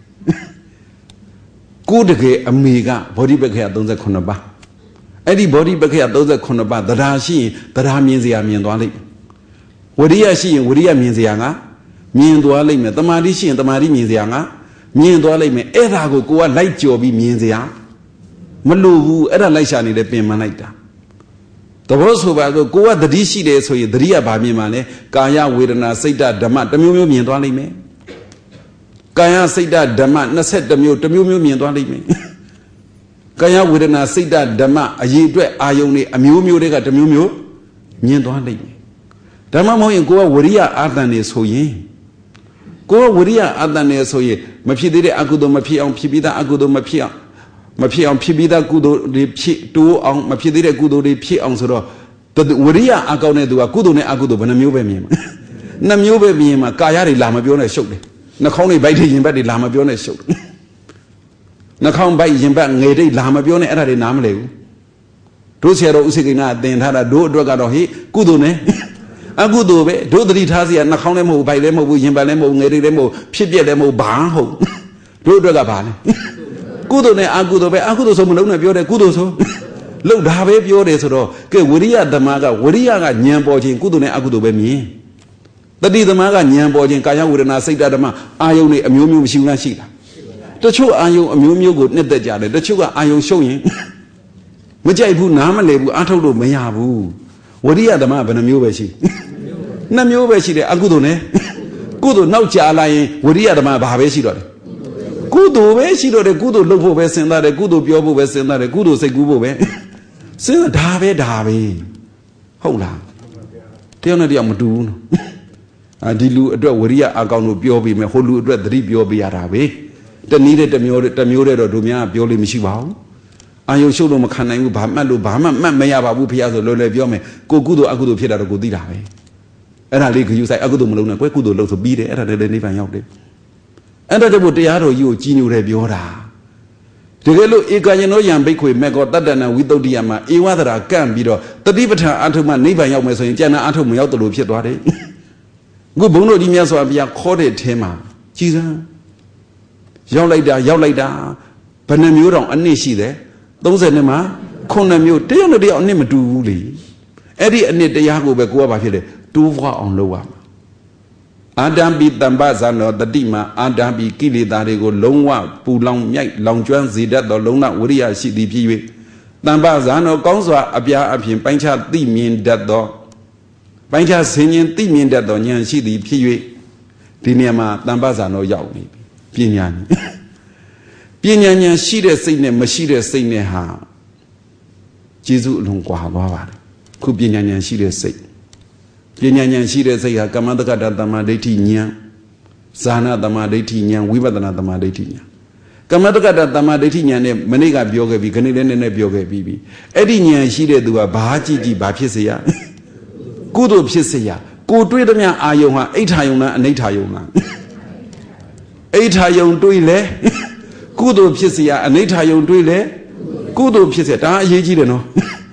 ကိုတကယ်အမေကဗောဓိပက္ခယသုံးဆယ့်ခုနှစ်ပါးအဲ့ဒီဗောဓိပက္ခယသုံးဆယ့်ခုနှစ်ပါးတရားရှိရင်တရားမြင်စရာမြင်သွားလိမ့်မယ်ဝရိယရှိရင်ဝရိယမြင်စရာကမြင်သွားလိမ့်မယ်တမာတိရှိရင်တမာတိမြင်စရာကမြင်သွားလိမ့်မယ်အဲ့ဒါကိုကိုကလိုက်ကြော်ပြီးမြင်စရာမလိုဘူးအဲ့ဒါလိုက်ရှာနေတယ်ပင်မလိုက်တာတဘောဆိုပါဆိုကိုကသတိရှိတယ်ဆိုရင်သတိကဘာမြင်မှလဲကာယဝေဒနာစိတ်ဓဓမ္မတစ်မျိုးမျိုးမြင်သွားလိမ့်မယ်ကာယစိတ်ဓဓမ္မနှစ်ဆယ့်တစ်မျိုးတစ်မျိုးမျိုးမြင်သွားလိမ့်မယ်ကာယဝေဒနာစိတ်ဓဓမ္မအရေးအတွက်အာယုန်တွေအမျိုးမျိုးတွေကတစ်မျိုးမျိုးမြင်သွားလိမ့်မယ်ဓမ္မမဟုတ်ရင်ကိုကဝရိယအာတန်နေဆိုရင်ကိုကဝရိယအာတန်နေဆိုရင်မဖြစ်သေးတဲ့အကုသိုလ်မဖြစ်အောင်ဖြစ်ပြီးသားအကုသိုလ်မဖြစ်အောင်မဖြစ်အောင်ဖြစ်ပြီးသားကုသိုလ်တွေဖြစ်တိုးအောင်မဖြစ်သေးတဲ့ကုသိုလ်တွေဖြစ်အောင်ဆိုတော့ဝရိယအကောင်းတဲ့သူကကုသိုလ်နဲ့အကုသိုလ်ဘယ်နှမျိုးပဲမြင်မှာနှစ်မျိုးပဲမြင်မှာကာယတွေလာမပြောနဲ့ရှုပ်တယ်နှာခေါင်းတွေဗိုက်တွေရင်ဘတ်တွေလာမပြောနဲ့ရှုပ်တယ်နှာခေါင်းဗိုက်ရင်ဘတ်ငယ်တွေလာမပြောနဲ့အဲ့ဒါတွေနားမလဲဘူးတို့ဆရာတော်ဥစိကိနာအသင်ထားတာတို့အတွက်ကတော့ဟိကုသိုလ်နဲ့အကုသိုလ်ပဲတို့သတိထားစီကနှာခေါင်းလည်းမဟုတ်ဗိုက်လည်းမဟုတ်ဘူးရင်ဘတ်လည်းမဟုတ်ငယ်တွေလည်းမဟုတ်ဖြစ်ပြက်လည်းမဟုတ်ဘာဟုတ်တို့အတွက်ကဘာလဲကုသိုလ်နဲ့အကုသိုလ်ပဲအကုသိုလ်ဆိုမလုံးနဲ့ပြောတယ်ကုသိုလ်ဆိုလှုပ်တာပဲပြောတယ်ဆိုတော့ကဲဝရိယဓမ္မကဝရိယကဉာဏ်ပေါ်ခြင်းကုသိုလ်နဲ့အကုသိုလ်ပဲမြင်တတိဓမ္မကဉာဏ်ပေါ်ခြင်းကာယဝေဒနာစိတ်ဓမ္မအာယုန်တွေအမျိုးမျိုးမရှိဘူးလားရှိလားတချို့အာယုန်အမျိုးမျိုးကိုနှစ်သက်ကြတယ်တချို့ကအာယုန်ရှုံရင်မကြိုက်ဘူးနားမလည်ဘူးအထုတ်လို့မရဘူးဝရိယဓမ္မဘယ်နှမျိုးပဲရှိနှစ်မျိုးပဲရှိတယ်အကုသိုလ်နဲ့ကုသိုလ်နောက်ကြာလာရင်ဝရိယဓမ္မဘာပဲရှိတော့တယ်ကုသိုလ်ပဲရှိတော့တယ်ကုသိုလ်လုပ်ဖို့ပဲစဉ်းစားတယ်ကုသိုလ်ပြောဖို့ပဲစဉ်းစားတယ်ကုသိုလ်စိတ်ကူးဖို့ပဲစဉ်းစားဒါပဲဒါပဲဟုတ်လားတယောက်နဲ့တယောက်မတူဘူးနော်အာဒီလူအတွက်ဝရိယအကောင်တို့ပြောပြီးမယ်ဟိုလူအတွက်သတိပြောပြရတာပဲတနည်းတဲ့တစ်မျိုးတစ်မျိုးတဲ့တော့တို့များပြောလို့မရှိပါဘူးအာယုရှုပ်လို့မခံနိုင်ဘူးဘာမှတ်လို့ဘာမှမှတ်မရပါဘူးဖေရဆိုလွယ်လွယ်ပြောမယ်ကိုကုသိုလ်အကုသိုလ်ဖြစ်တာတော့ကိုသိတာပဲအဲ့ဒါလေးဂရုစိုက်အကုသိုလ်မလုပ်နဲ့ကွယ်ကုသိုလ်လုပ်ဆိုပြီးတယ်အဲ့ဒါလည်းနိဗ္ဗာန်ရောက်တယ်အဲ့ဒါကြောင့်တရားတော်ကြီးကိုကြီးညိုတယ်ပြောတာတကယ်လို့ဧကယနောယံဘိက္ခွေမေကောတတ္တနံဝိသုဒ္ဓိယမှာဧဝသရာကန့်ပြီးတော့တတိပဋ္ဌာန်အထုမှနိဗ္ဗာန်ရောက်မယ်ဆိုရင်ကျန်တဲ့အထုမရောက်တယ်လို့ဖြစ်သွားတယ်အခုဘုန်းတော်ကြီးမြတ်စွာဘုရားခေါ်တဲ့အထဲမှာကြည်စမ်းရောက်လိုက်တာရောက်လိုက်တာဘယ်နှမျိုးတောင်အနည်းရှိတယ်သုံးဆယ်နှစ်မှာခုနှစ်မျိုးတယောက်နဲ့တယောက်အနည်းမတူဘူးလေအဲ့ဒီအနည်းတရားကိုပဲကိုကဘာဖြစ်လဲတိုးဖွားအောင်လုပ်ရမှာအာတံပိတံပဇာနောတတိမှာအာတံပိကိလေသာတွေကိုလုံးဝပူလောင်မြိုက်လောင်ကျွမ်းစေတတ်သောလုံးဝဝိရိယရှိသည်ဖြစ်၍တံပဇာနောကောင်းစွာအပြားအပြင်ပိုင်းခြားသိမြင်တတ်သောပိုင်းခြားဆင်ញင်သိမြင်တတ်သောဉာဏ်ရှိသည်ဖြစ်၍ဒီနေရာမှာတံပဇာနောရောက်နေပြီပညာဉာဏ်ပညာဉာဏ်ရှိတဲ့စိတ်နဲ့မရှိတဲ့စိတ်နဲ့ဟာကျေစုအလုံးကွာသွားပါတယ်ခုပညာဉာဏ်ရှိတဲ့စိတ်ပညာဉာဏ်ရှိတဲ့စိတ်ဟာကမ္မတက္ကတာတမ္မာဒိဋ္ဌိဉာဏ်ဇာနာတမ္မာဒိဋ္ဌိဉာဏ်ဝိပဿနာတမ္မာဒိဋ္ဌိဉာဏ်ကမ္မတက္ကတာတမ္မာဒိဋ္ဌိဉာဏ်နဲ့မနေ့ကပြောခဲ့ပြီခဏလေးနည်းနည်းပြောခဲ့ပြီးပြီအဲ့ဒီဉာဏ်ရှိတဲ့သူကဘာကြည့်ကြည့်ဘာဖြစ်စေရကုသိုလ်ဖြစ်စေရကိုတွေးသမျှအာယုံဟာအိဋ္ဌာယုံလားအနိဋ္ဌာယုံလားအိဋ္ဌာယုံတွေးလဲကုသိုလ်ဖြစ်စေရအနိဋ္ဌာယုံတွေးလဲကုသိုလ်ဖြစ်စေဒါအရေးကြီးတယ်နော်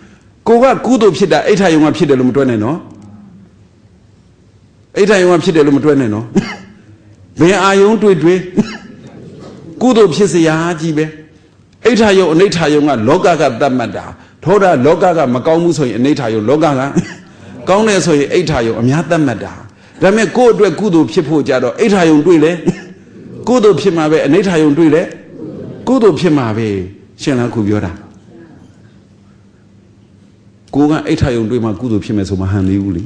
ကိုကကုသိုလ်ဖြစ်တာအိဋ္ဌာယုံကဖြစ်တယ်လို့မတွက်နဲ့နော်အိဋ္ဌာယုံကဖြစ်တယ်လို့မတွက်နဲ့နော်ဘယ်အာယုံတွေ့တွေ့ကုသိုလ်ဖြစ်စရာကြီးပဲအိဋ္ဌာယုံအနိဋ္ဌာယုံကလောကကသတ်မှတ်တာထောတာလောကကမကောင်းဘူးဆိုရင်အနိဋ္ဌာယုံလောကကကောင်းတယ်ဆိုရင်အိဋ္ဌာယုံအများသတ်မှတ်တာဒါပေမဲ့ကိုယ့်အတွက်ကုသိုလ်ဖြစ်ဖို့ကြတော့အိဋ္ဌာယုံတွေ့လေကုသိုလ်ဖြစ်မှာပဲအနိဋ္ဌာယုံတွေ့လေကုသိုလ်ဖြစ်မှာပဲရှင်လားခုပြောတာကိုကအိဋ္ဌာယုံတွေ့မှကုသိုလ်ဖြစ်မယ်ဆိုမှဟန်သေးဘူးလေ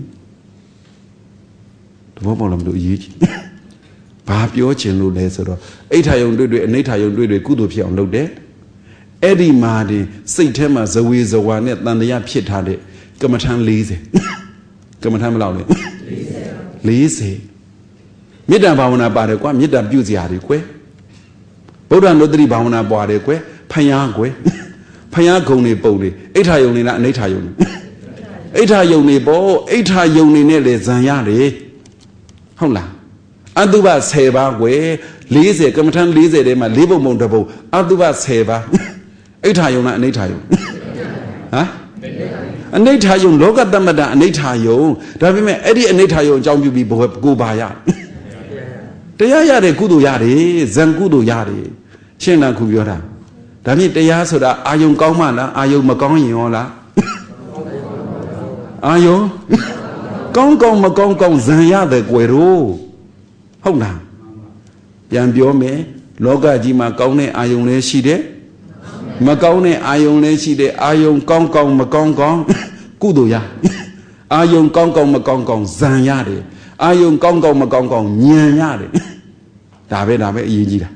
တဘောပေါက်လားမလို့အရေးကြီးဘာပြောချင်လို့လဲဆိုတော့အိဋ္ဌာယုံတွေ့တွေ့အနိဋ္ဌာယုံတွေ့တွေ့ကုသိုလ်ဖြစ်အောင်လုပ်တယ်အဲ့ဒီမှာတင်စိတ်ထဲမှာဇဝေဇဝါနဲ့တန်တရားဖြစ်ထားတဲ့ကမ္မထံ၄၀ကမ္မထံဘယ်လောက်လဲ၄၀မေတ္တာဘာဝနာပါတယ်ကွာမေတ္တာပြုစရာတွေကွယ်ဗုဒ္ဓနုတ္တိဘာဝနာပွားတယ်ကွယ်ဖယားကွယ်ဖယားဂုံတွေပုံတွေအိဋ္ဌာယုံနေလားအနိဋ္ဌာယုံနေအိဋ္ဌာယုံနေပေါ့အိဋ္ဌာယုံနေနဲ့လေဇံရတယ်ဟုတ်လားအတုပ၁၀ပါးကွယ်၄၀ကမ္မထံ၄၀ထဲမှာ၄ပုံပုံတစ်ပုံအတုပ၁၀ပါးအိဋ္ဌာယုံလားအနိဋ္ဌာယုံဟမ်အနိဋ္ဌာယုံလောကတမ္မတအနိဋ္ဌာယုံဒါပေမဲ့အဲ့ဒီအနိဋ္ဌာယုံအကြောင်းပြုပြီးကိုပါရတရားရတဲ့ကုသိုလ်ရတယ်ဇံကုသိုလ်ရတယ်ရှင်းလားခုပြောတာဒါဖြင့်တရားဆိုတာအာယုံကောင်းမှလားအာယုံမကောင်းရင်ရောလားအာယုံကောင်းကောင်းမကောင်းကောင်းဇံရတယ်ကွယ်တော့ဟုတ်လားပြန်ပြောမယ်လောကကြီးမှာကောင်းတဲ့အာယုံလည်းရှိတယ်မကောင်းတဲ့အာယုံလည်းရှိတယ်အာယုံကောင်းကောင်းမကောင်းကောင်းကုသိုလ်ရအာယုံကောင်းကောင်းမကောင်းကောင်းဇံရတယ်အာယုံကောင်းကောင်းမကောင်းကောင်းဉာဏ်ရတယ်ဒါပဲဒါပဲအရေးကြီးတာ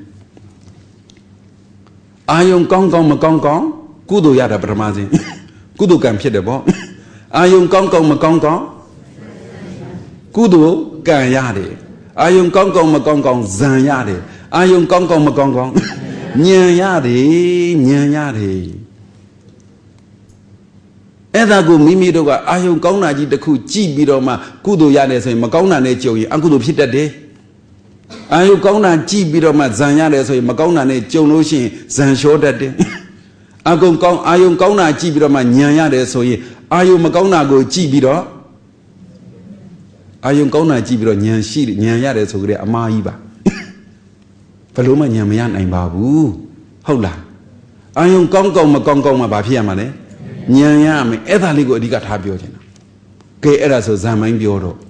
အာယုံကောင်းကောင်းမကောင်းကောင်းကုသိုလ်ရတာပထမဆုံးကုသိုလ်ကံဖြစ်တယ်ပေါ့အာယုံကောင်းကောင်းမကောင်းကောင်းကုသိုလ်ကံရတယ်အာယုံကောင်းကောင်းမကောင်းကောင်းဇံရတယ်အာယုံကောင်းကောင်းမကောင်းကောင်းဉာဏ်ရတယ်ဉာဏ်ရတယ်အဲ့ဒါကိုမိမိတို့ကအာယုံကောင်းတာကြီးတစ်ခုကြည့်ပြီးတော့မှကုသိုလ်ရတယ်ဆိုရင်မကောင်းတာနဲ့ကြုံရင်အကုသိုလ်ဖြစ်တတ်တယ်အာယုံကောင်းတာကြည့်ပြီးတော့မှဇံရတယ်ဆိုရင်မကောင်းတာနဲ့ကြုံလို့ရှိရင်ဇံလျှောတတ်တယ်အာယုံကောင်းအာယုံကောင်းတာကြည့်ပြီးတော့မှဉာဏ်ရတယ်ဆိုရင်အာယုံမကောင်းတာကိုကြည့်ပြီးတော့အာယုံကောင်းတာကြည့်ပြီးတော့ဉာဏ်ရှိဉာဏ်ရတယ်ဆိုကြတဲ့အမှားကြီးပါဘယ်လို့မှဉာဏ်မရနိုင်ပါဘူးဟုတ်လားအာယုံကောင်းကောင်းမကောင်းကောင်းမှဘာဖြစ်ရမှာလဲဉာဏ်ရမယ်အဲ့ဒါလေးကိုအဓိကထားပြောချင်တာကဲအဲ့ဒါဆိုဇံမိုင်းပြောတော့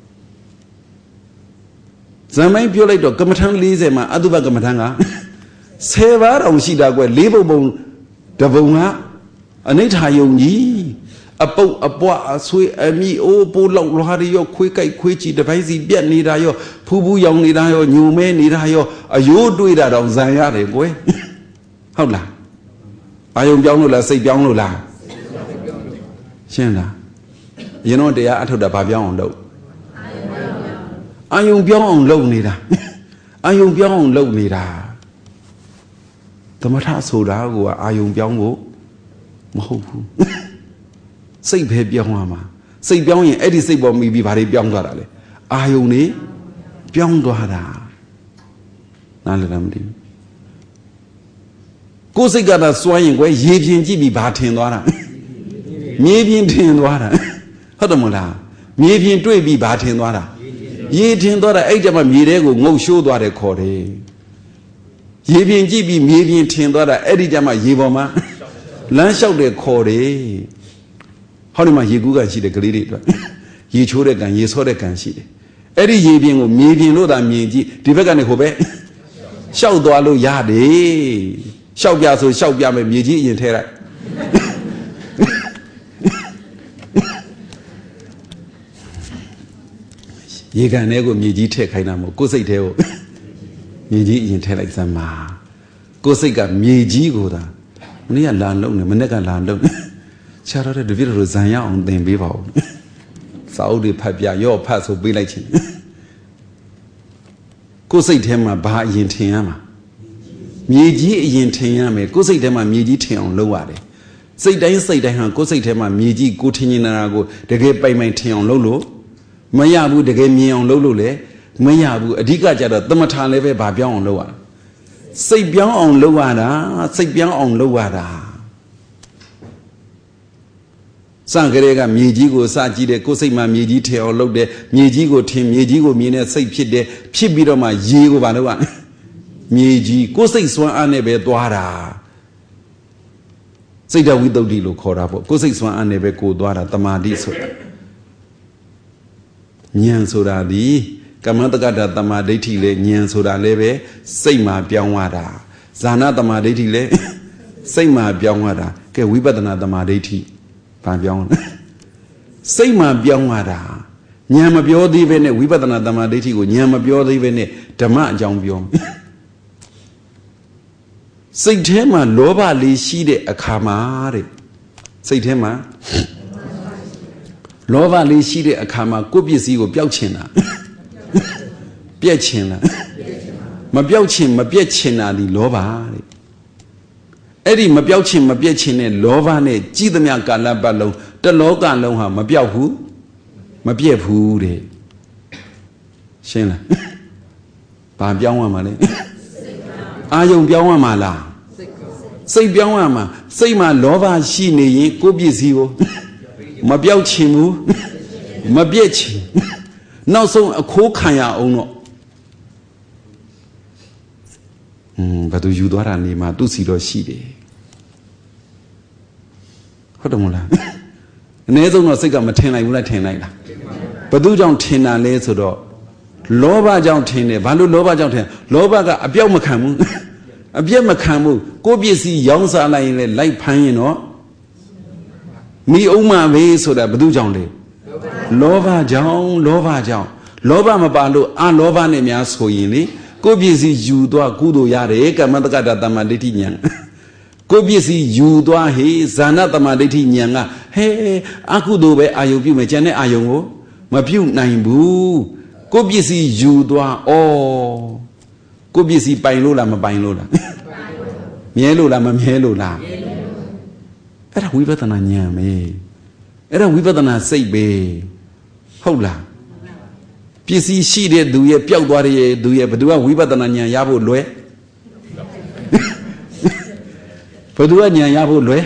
ဇံမိုင်းပြောလိုက်တော့ကမ္မထံ၄၀မှာအတုပကမ္မထံက၁၀ပါးတောင်ရှိတာကွယ်၄ပုံပုံတပုံကအနိဋ္ဌာယုံကြီးအပုတ်အပွားအဆွေအမိအိုးပိုးလောက်လွားရရောခွေးကြိုက်ခွေးချီတပိုင်းစီပြက်နေတာရောဖူးဖူးရောင်နေတာရောညိုမဲနေတာရောအယိုးတွေးတာတောင်ဇံရတယ်ကွယ်ဟုတ်လားအာယုံပြောင်းလို့လားစိတ်ပြောင်းလို့လားရှင်းလားယင်တော့တရားအထုတ်တာဘာပြောင်းအောင်လုပ်အာယုံပြောင်းအောင်လုပ်နေတာအာယုံပြောင်းအောင်လုပ်နေတာသမထဆိုတာကအာယုံပြောင်းဖို့မဟုတ်ဘူးစိတ်ပဲပြောင်းရမှာစိတ်ပြောင်းရင်အဲ့ဒီစိတ်ပေါ်မိပြီးဘာတွေပြောင်းသွားတာလဲအာယုံနေပြောင်းသွားတာနားလည်လားမသိဘူးကိုယ်စိတ်ကသာစွန့်ရင်ကွယ်ရေပြင်ကြည့်ပြီးဘာထင်သွားတာမြေပြင်ထင်သွားတာဟုတ်တယ်မလားမြေပြင်တွေ့ပြီးဘာထင်သွားတာရေထင်သွားတာအဲ့ကြမှာမြေထဲကိုငုတ်ရှိုးသွားတယ်ခေါ်တယ်ရေပြင်ကြည့်ပြီးမြေပြင်ထင်သွားတာအဲ့ဒီကြမှာရေပေါ်မှာလမ်းလျှောက်တယ်ခေါ်တယ်ဟောဒီမှာရေကူးကန်ရှိတယ်ကလေးတွေအတွက်ရေချိုးတဲ့ကန်ရေဆောတဲ့ကန်ရှိတယ်အဲ့ဒီရေပြင်ကိုမြေပြင်လို့သာမြင်ကြည့်ဒီဘက်ကနေဟိုဘက်လျှောက်သွားလို့ရတယ်လျှောက်ပြဆိုလျှောက်ပြမယ်မြေကြီးအရင်ထဲလိုက်ရေကန်ထဲကိုမြေကြီးထည့်ခိုင်းတာမဟုတ်ကိုယ်စိတ်ထဲကိုမြေကြီးအရင်ထည့်လိုက်စမ်းပါကိုယ်စိတ်ကမြေကြီးကိုသာမနေ့ကလာလုံးနေမနေ့ကလာလုံးဆရာတော်တဲ့တပည့်တော်ဇံရအောင်သင်ပေးပါဦးစာအုပ်တွေဖတ်ပြရော့ဖတ်ဆိုပေးလိုက်ခြင်းကိုယ်စိတ်ထဲမှာဘာအရင်ထင်ရမှာမြေကြီးအရင်ထင်ရမယ်ကိုယ်စိတ်ထဲမှာမြေကြီးထင်အောင်လုပ်ရတယ်စိတ်တိုင်းစိတ်တိုင်းဟာကိုယ်စိတ်ထဲမှာမြေကြီးကိုထင်နေတာကိုတကယ်ပိုင်ပိုင်ထင်အောင်လုပ်လို့မရဘူးတကယ်မြင်အောင်လုပ်လို့လည်းမရဘူးအဓိကကျတော့သမထလည်းပဲဘာပြောင်းအောင်လုပ်ရတာစိတ်ပြောင်းအောင်လုပ်ရတာစိတ်ပြောင်းအောင်လုပ်ရတာ上个那个မြေကြီးကိုစကြည့်တယ်ကိုယ်စိတ်မှာမြေကြီးထင်အောင်လုပ်တယ်မြေကြီးကိုထင်မြေကြီးကိုမြင်တဲ့စိတ်ဖြစ်တယ်ဖြစ်ပြီးတော့မှရေကိုဘာလို့ကမြေကြီးကိုယ်စိတ်စွမ်းအားနဲ့ပဲသွားတာစိတ်ဓာတ်ဝိတ္တုလို့ခေါ်တာပေါ့ကိုယ်စိတ်စွမ်းအားနဲ့ပဲကိုသွားတာတမာတိဆိုတာဉာဏ်ဆိုတာဒီကမ္မတက္ကတာတမာဒိဋ္ဌိလေဉာဏ်ဆိုတာလည်းပဲစိတ်မှာပြောင်းသွားတာဇာနာတမာဒိဋ္ဌိလည်းစိတ်မှာပြောင်းသွားတာကဲဝိပဿနာတမာဒိဋ္ဌိဘာပြောင်းလဲစိတ်မှာပြောင်းသွားတာဉာဏ်မပြောသေးပဲနဲ့ဝိပဿနာတမာဒိဋ္ဌိကိုဉာဏ်မပြောသေးပဲနဲ့ဓမ္မအကြောင်းပြောစိတ်ထဲမှာလောဘလေးရှိတဲ့အခါမှာတဲ့စိတ်ထဲမှာလောဘလေးရှိတဲ့အခါမှာကိုယ့်ပစ္စည်းကိုပျောက်ချင်တာပြက်ချင်တာမပျောက်ချင်မပြက်ချင်တာဒီလောဘတဲ့အဲ့ဒီမပျောက်ချင်မပြက်ချင်တဲ့လောဘနဲ့ကြည်သမျှကာလပတ်လုံးတလောကလုံးဟာမပျောက်ဘူးမပြက်ဘူးတဲ့ရှင်းလားဘာပြောင်းရမှာလဲအာယုံပြောင်းရမှာလားစိတ်ပြောင်းရမှာစိတ်မှာလောဘရှိနေရင်ကိုယ့်ပစ္စည်းကိုမပြောက်ချင်ဘူးမပြည့်ချင်နောက်ဆုံးအခိုးခံရအောင်တော့อืมဘာသူယူသွားတာနေမှာသူ့စီတော့ရှိတယ်ဟုတ်တယ်မလားအနည်းဆုံးတော့စိတ်ကမထင်လိုက်ဘူးလားထင်လိုက်လားဘာသူကြောင့်ထင်တာလဲဆိုတော့လောဘကြောင့်ထင်တယ်ဘာလို့လောဘကြောင့်ထင်လောဘကအပြောက်မခံဘူးအပြက်မခံဘူးကိုယ့်ပစ္စည်းရောင်းစားလိုက်ရင်လည်းလိုက်ဖမ်းရင်တော့မိအောင်မပဲဆိုတာဘယ်သူကြောင့်လဲလောဘကြောင့်လောဘကြောင့်လောဘမပါလို့အလောဘနဲ့များဆိုရင်လေကိုယ့်ပစ္စည်းယူသွားကုသိုလ်ရတယ်ကမ္မတက္ကတာတမ္မာဒိဋ္ဌိဉာဏ်ကိုယ့်ပစ္စည်းယူသွားဟေဇာနာတမ္မာဒိဋ္ဌိဉာဏ်ကဟဲအကုသိုလ်ပဲအာယုံပြုမယ်ကျန်တဲ့အာယုံကိုမပြုနိုင်ဘူးကိုယ့်ပစ္စည်းယူသွားဩကိုယ့်ပစ္စည်းပိုင်လို့လားမပိုင်လို့လားမြဲလို့လားမမြဲလို့လားအဲ့ဒါဝိပဿနာဉာဏ်ပဲအဲ့ဒါဝိပဿနာစိတ်ပဲဟုတ်လားပစ္စည်းရှိတဲ့သူရဲ့ပျောက်သွားတဲ့သူရဲ့ဘယ်သူကဝိပဿနာဉာဏ်ရဖို့လွယ်ဘယ်သူကဉာဏ်ရဖို့လွယ်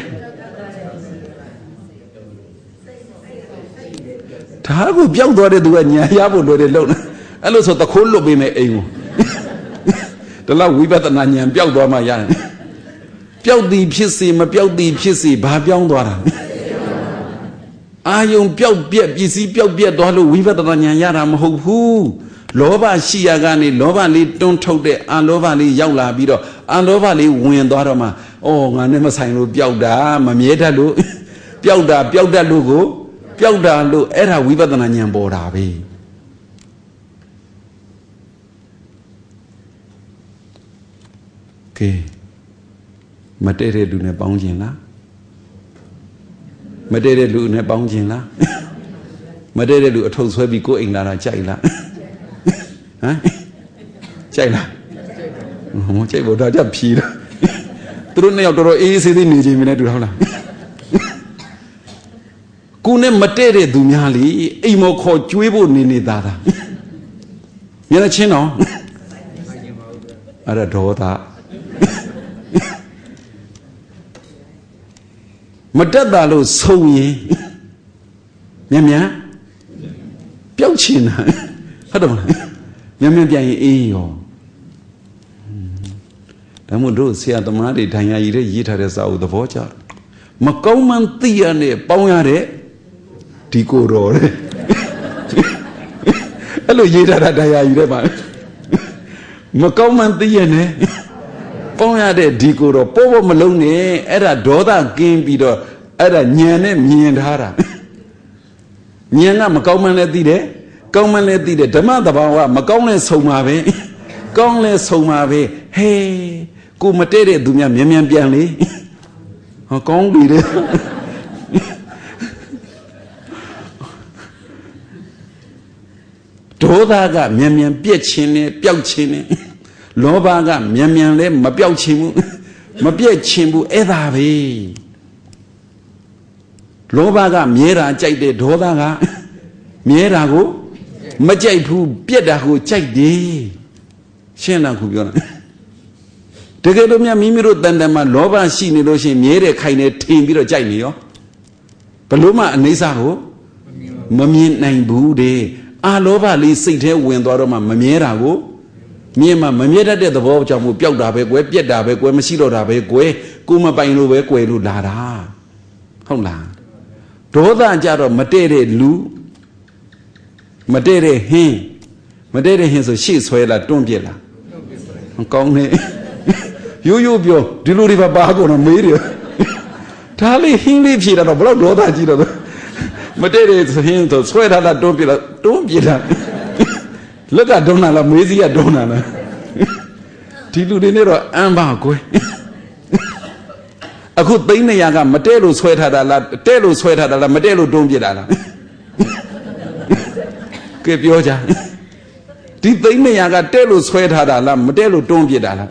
ဒါကိုပျောက်သွားတဲ့သူကဉာဏ်ရဖို့လွယ်တယ်လို့အဲ့လိုဆိုတခိုးလွတ်ပေးမယ်အိမ်ကိုဒါလောက်ဝိပဿနာဉာဏ်ပျောက်သွားမှရတယ်ပျောက်သည်ဖြစ်စေမပျောက်သည်ဖြစ်စေဘာပြောင်းသွားတာအာယုံပျောက်ပြက်ပစ္စည်းပျောက်ပြက်သွားလို့ဝိပဿနာဉာဏ်ရတာမဟုတ်ဘူးလောဘရှိရကနေလောဘလေးတွန်းထုတ်တဲ့အလောဘလေးရောက်လာပြီးတော့အလောဘလေးဝင်သွားတော့မှအော်ငါနဲ့မဆိုင်လို့ပျောက်တာမမြဲတတ်လို့ပျောက်တာပျောက်တတ်လို့ကိုပျောက်တာလို့အဲ့ဒါဝိပဿနာဉာဏ်ပေါ်တာပဲကဲမတည့်တဲ့လူနဲ့ပေါင်းခြင်းလားမတည့်တဲ့လူနဲ့ပေါင်းခြင်းလားမတည့်တဲ့လူအထုပ်ဆွဲပြီးကိုယ်အိမ်လာတာကြိုက်လားဟမ်ကြိုက်လားမကြိုက်ဘူးဒါကြဖြီးတာသူတို့နှစ်ယောက်တော်တော်အေးအေးဆေးဆေးနေကြပြီနဲ့တူဟုတ်လားကိုနဲ့မတည့်တဲ့သူများလေအိမ်မော်ခေါ်ကျွေးဖို့နေနေသားတာမျက်နှာချင်းတော့အဲ့ဒါဒေါသမတက်တာလို့ဆုံရင်မြန်မြန်ပျောက်ချင်တာဟုတ်တယ်မလားမြန်မြန်ပြန်ရင်အေးရောဒါမို့တို့ဆရာသမားတွေဒဏ်ရာရည်တဲ့ရေးထားတဲ့စာအုပ်သဘောကျမကောင်းမှန်းသိရတဲ့ပေါင်းရတဲ့ဒီကိုတော်တဲ့အဲ့လိုရေးထားတာဒဏ်ရာရည်တဲ့ပါမကောင်းမှန်းသိရနဲ့ပေါင်းရတဲ့ဒီကိုတော့ပို့ဖို့မလုံးနဲ့အဲ့ဒါဒေါသကင်းပြီးတော့အဲ့ဒါညံနဲ့မြင်ထားတာညံကမကောင်းမှန်းလည်းသိတယ်ကောင်းမှန်းလည်းသိတယ်ဓမ္မသဘာဝမကောင်းလဲဆုံပါပဲကောင်းလဲဆုံပါပဲဟေးကိုမတည့်တဲ့သူများမြန်မြန်ပြန်လေဟောကောင်းပြီတဲ့ဒေါသကမြန်မြန်ပြက်ခြင်းနဲ့ပျောက်ခြင်းနဲ့လောဘကမြန်မြန်လဲမပြောက်ချင်ဘူးမပြည့်ချင်ဘူးအဲ့ဒါပဲလောဘကမြဲတာကြိုက်တယ်ဒေါသကမြဲတာကိုမကြိုက်ဘူးပြက်တာကိုကြိုက်တယ်ရှင်းလားခုပြောတာတကယ်လို့များမိမိတို့တန်တန်မှာလောဘရှိနေလို့ရှိရင်မြဲတယ်ခိုင်တယ်ထင်ပြီးတော့ကြိုက်နေရော Paloma and Nisaho Mamin nine Bude, Ah Lova Lee sit here when Doroma Mamera go. Mima Mamera de the Voja will Piao Dabe, Webia Dabe, Wemasido Dabe, Gue, Kuma Baino Weque Lara. How long? Toda Jaro Matere Lu Matere Hin Matere Hins a sheets where la Tombiela. Kong You you bio, do you live a bago on a media? Tali Hinley Pira, the blood road, Giro. Matere is a hint of sweat at that Tombiela. Tombiela. Look at Donala, Mizia Donala. Tilu dinero Ambago. A good thing, Yaga, Matelo sweat had a lot, Telo sweat had a la Matelo Tombiela. Keep Yoja. Did they may I got Telo sweat had a la Matelo Tombiela?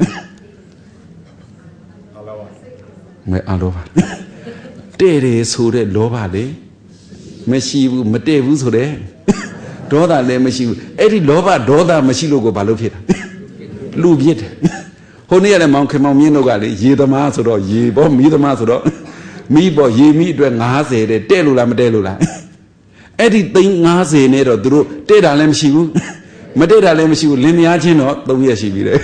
Me Alova. Tere Sure Lova, Messi Matevu Sure. Doda le Messi, Eddie Lova, Doda, Messilo go Balopia. Lubiet. Honey and a monk came on Minogali, ye the master, ye bo me the master. Me bo ye me doing Naze, the Telula Madelula. Eddie thing Naze Nero drew, Teda Lemshiu, Madeda Lemshiu, Limiagino, the way she be there.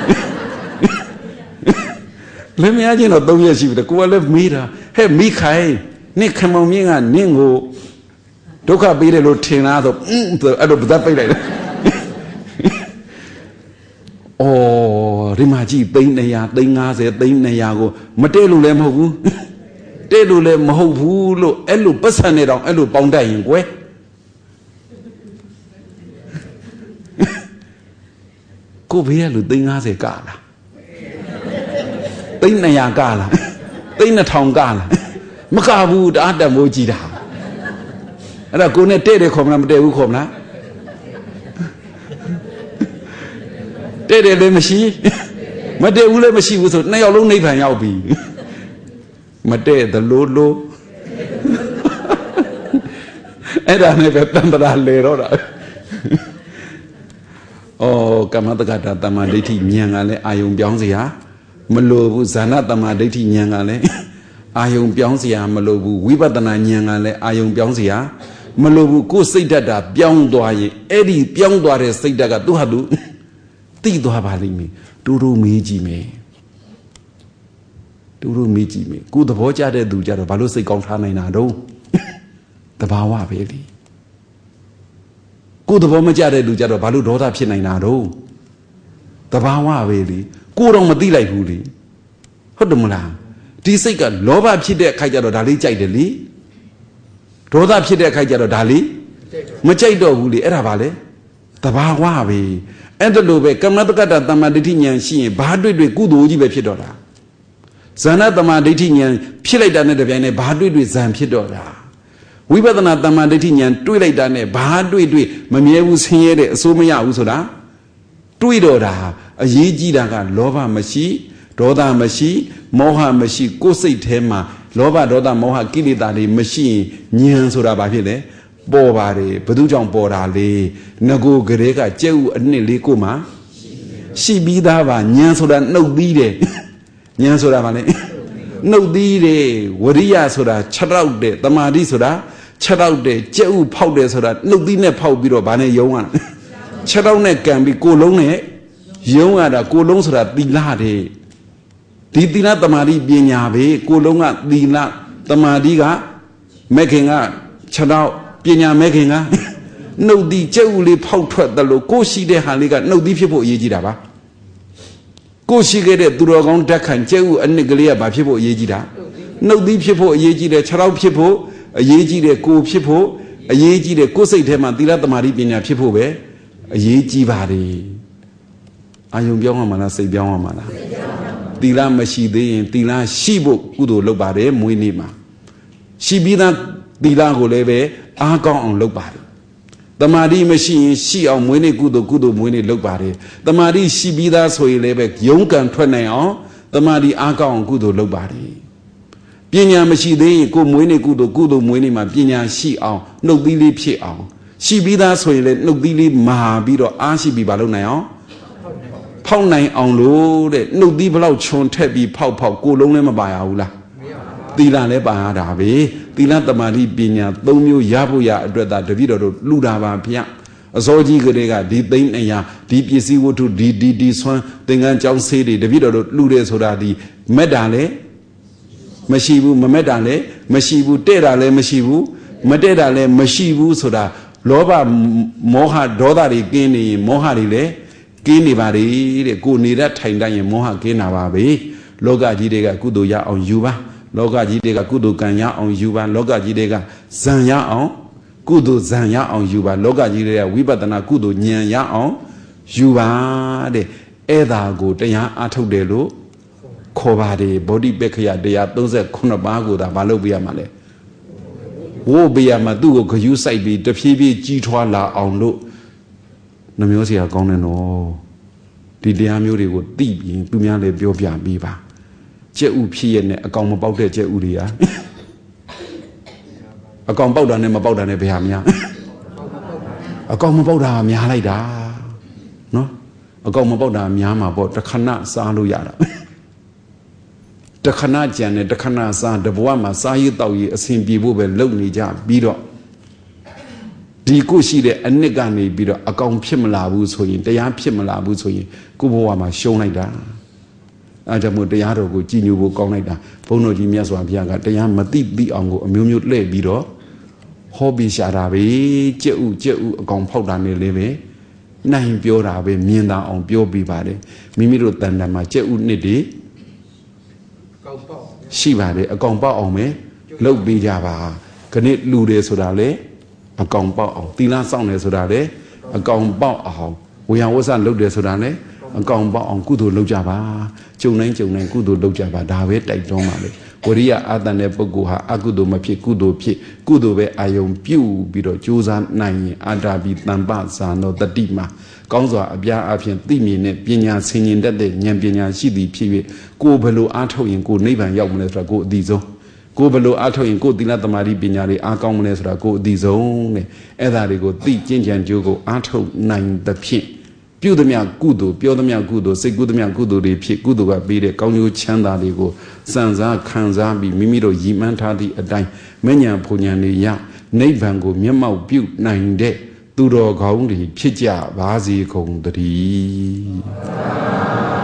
Let me imagine not the way she the cool left meter. Hey, me kai, Nick come on me and Ningo. Toka be the routine out of that. Oh, Rimaji, Dinaya, Dingaze, Dinayago, Matelu Lemho, Telu Lemho, Elu Passanero, Elu Bonda in Way. Go here to Dingaze Gala. Dinaya Gala, Dinatong Gala, Macawood Adam Mojida. And I go net telecom, they will come now. Tede le machi, Mate Ule Machi was a nail only by Albi. Mate the low low. And I never done that later. Oh, Kamatagata Tamaditi Nyangale, Ayum Bionzia, Malobu Zana Tamaditi Nyangale, Ayum Bionzia, Malobu, Wibadana Nyangale, Ayum Bionzia, Malobu, go say that Biongdoye, Eddie Biongdoye say that do hadu. Tido Habalimi, Duru Miji me. Duru Miji me. Good the Voja de Duja, Balusi Gontana in Ado. The Bawa Baby. Good the Vomaja de Duja, Balu Dota Pina in Ado. The Bawa Baby. Good on Madila Huli. Hodumula. Tisika, Loba Pide Kajaro Dali Jaideli. Doda Pide Kajaro Dali. Machaido Huli, Eravale. The Bawa Baby. And the Lobe, Kamataka Tamaditian, she, Badri with good Uji Pidora. Zana Tamaditian, Piladan at the Vane, Badri with Zam Pidora. We were not Tamaditian, Twiladane, Badri with Mamia was here, Somia Usoda. Tuidora, a Yiji Daga, Lova Mashi, Doda Mashi, Moha Mashi, Kosei Tema, Lova Doda Moha Kilidari, Mashi, Nyan Sura Bavile. Bobare, Padujang Borale, Nago Grega, Jew and Nelikuma. She be dava, Nyansoda, no dide. Nyansoda, no dide, Waria soda, Charau de, Tamadi soda, Charau de, Jew powder soda, no dine pow biro bane yoan. Charau neck can be colone, Yoana, colon soda, dilade. Didina Tamadi Binyave, colonga, dina, Tamadiga, making a Charau. Pinya making a no di Jewly Powtwat the loco she de Haliga, no di people Yejidaba. Go she get it to Rogon Deck and Jew and Nigalia by people Yejida. No di people Yeji de Charau people, a Yeji de Go people, a Yeji de Kosei Tematila the Maripina people where a Yeji Vadi. I am Biomana say Biomana. Tila Mashi de Tila Shibo Udo Lobare Muinima. She be that Dilago leve. I go on look body. The Madi machine, she on winning good or good or winning look body. The Madi she be that so eleven, young and twenty on. The Madi I go on good or look body. Pinya machine, they go winning good or good or winning my Pinya she on, no believe she on. She be that so eleven, no believe Mahabiro, and she be balloon. Pound nine on load, no deep out chon tabby, pow pow, go long them by Aula. Dila le by Adabe. သီလသမာဓိပညာသုံးမျိုးရဖို့ရအတွက်သာတပည့်တော်တို့လှူတာပါဗျအစောကြီးကလေးကဒီသိန်းအရာဒီပစ္စည်းဝတ္ထုဒီဒီဒီဆွမ်းသင်္ကန်းကြောင်းဆေးတွေတပည့်တော်တို့လှူတယ်ဆိုတာဒီမက်တာလည်းမရှိဘူးမမက်တာလည်းမရှိဘူးတဲ့တာလည်းမရှိဘူးမတဲ့တာလည်းမရှိဘူးဆိုတာလောဘမောဟဒေါသတွေကင်းနေရင်မောဟတွေလည်းကင်းနေပါလေတဲ့ကိုနေတတ်ထိုင်တတ်ရင်မောဟကင်းတာပါပဲလောကကြီးတွေကကုသိုလ်ရအောင်ယူပါလောကကြီးတွေကကုသိုလ်ကံရအောင်ယူပါလောကကြီးတွေကဇံရအောင်ကုသိုလ်ဇံရအောင်ယူပါလောကကြီးတွေကဝိပဿနာကုသိုလ်ဉာဏ်ရအောင်ယူပါတဲ့အဲ့ဒါကိုတရားအားထုတ်တယ်လို့ခေါ်ပါတယ်ဗောဓိပက္ခယတရားသုံးဆယ်ခုနှစ်ပါးကိုဒါမလုပ်ပြရမှာလဲဝို့ပြရမှာသူ့ကိုဂယုစိုက်ပြီးတဖြည်းဖြည်းကြီးထွားလာအောင်လို့နှမျိုးစရာကောင်းတယ်နော်ဒီတရားမျိုးတွေကိုသိပြီးသူများလည်းပြောပြပေးပါကျက်ဥဖြစ်ရနဲ့အကောင်မပေါက်တဲ့ကျက်ဥတွေဟာအကောင်ပေါက်တာနဲ့မပေါက်တာနဲ့ဘယ်ဟာများအကောင်မပေါက်တာများလိုက်တာနော်အကောင်မပေါက်တာများမှာပေါ့တခဏစားလို့ရတာတခဏကြံနဲ့တခဏစားတဘဝမှာစားရည်တောက်ရည်အဆင်ပြေဖို့ပဲလုပ်နေကြပြီးတော့ဒီကိုရှိတဲ့အနှစ်ကနေပြီးတော့အကောင်ဖြစ်မလာဘူးဆိုရင်တရားဖြစ်မလာဘူးဆိုရင်ကိုဘဝမှာရှုံးလိုက်တာအဲဒါမို့တရားတော်ကိုကြည်ညိုဖို့ကောင်းလိုက်တာဘုန်းတော်ကြီးမြတ်စွာဘုရားကတရားမသိသိအောင်ကိုအမျိုးမျိုးလှည့်ပြီးတော့ဟောပြီးရှာတာပဲကြက်ဥကြက်ဥအကောင်ဖောက်တာနဲ့လည်းပဲနိုင်ပြောတာပဲမြင်တာအောင်ပြောပြပါတယ်မိမိတို့တန်တန်မှာကြက်ဥနှစ်တွေရှိပါတယ်အကောင်ပေါက်အောင်ပဲလုပ်ပေးကြပါခဏလူတယ်ဆိုတာလေအကောင်ပေါက်အောင်သီလစောင့်တယ်ဆိုတာလေအကောင်ပေါက်အောင်ဝေယဝဆလုပ်တယ်ဆိုတာလေအကောင်ပေါက်အောင်ကုသိုလ်လုပ်ကြပါကြုံတိုင်းကြုံတိုင်းကုသိုလ်လုပ်ကြပါဒါပဲတိုက်တွန်းပါလေဝရိယအာတန်တဲ့ပုဂ္ဂိုလ်ဟာအကုသိုလ်မဖြစ်ကုသိုလ်ဖြစ်ကုသိုလ်ပဲအာယုံပြုပြီးတော့ကြိုးစားနိုင်ရင်အာတာဘီတမ္ပဇာနောတတိမှာကောင်းစွာအပြားအဖြစ်သိမြင်တဲ့ပညာဆင်ញင်တတ်တဲ့ဉာဏ်ပညာရှိသည်ဖြစ်၍ကိုယ်ဘယ်လိုအားထုတ်ရင်ကိုယ်နိဗ္ဗာန်ရောက်မလဲဆိုတာကိုယ်အသိဆုံးကိုယ်ဘယ်လိုအားထုတ်ရင်ကိုယ်သီလသမာဓိပညာတွေအားကောင်းမလဲဆိုတာကိုယ်အသိဆုံးတဲ့အဲ့ဒါတွေကိုသိကျင့်ကြံကြိုးကိုအားထုတ်နိုင်သဖြင့်ပြုသမျှကုသိုလ်ပြောသမျှကုသိုလ်စိတ်ကူးသမျှကုသိုလ်တွေဖြစ်ကုသိုလ်ကပေးတဲ့ကောင်းကျိုးချမ်းသာတွေကိုစံစားခံစားပြီးမိမိတို့ရည်မှန်းထားသည့်အတိုင်းမဉ္ဇဉ်ဘုံဉဏ်တွေရနိဗ္ဗာန်ကိုမျက်မှောက်ပြုနိုင်တဲ့သူတော်ကောင်းတွေဖြစ်ကြပါစေကုန်သတည်း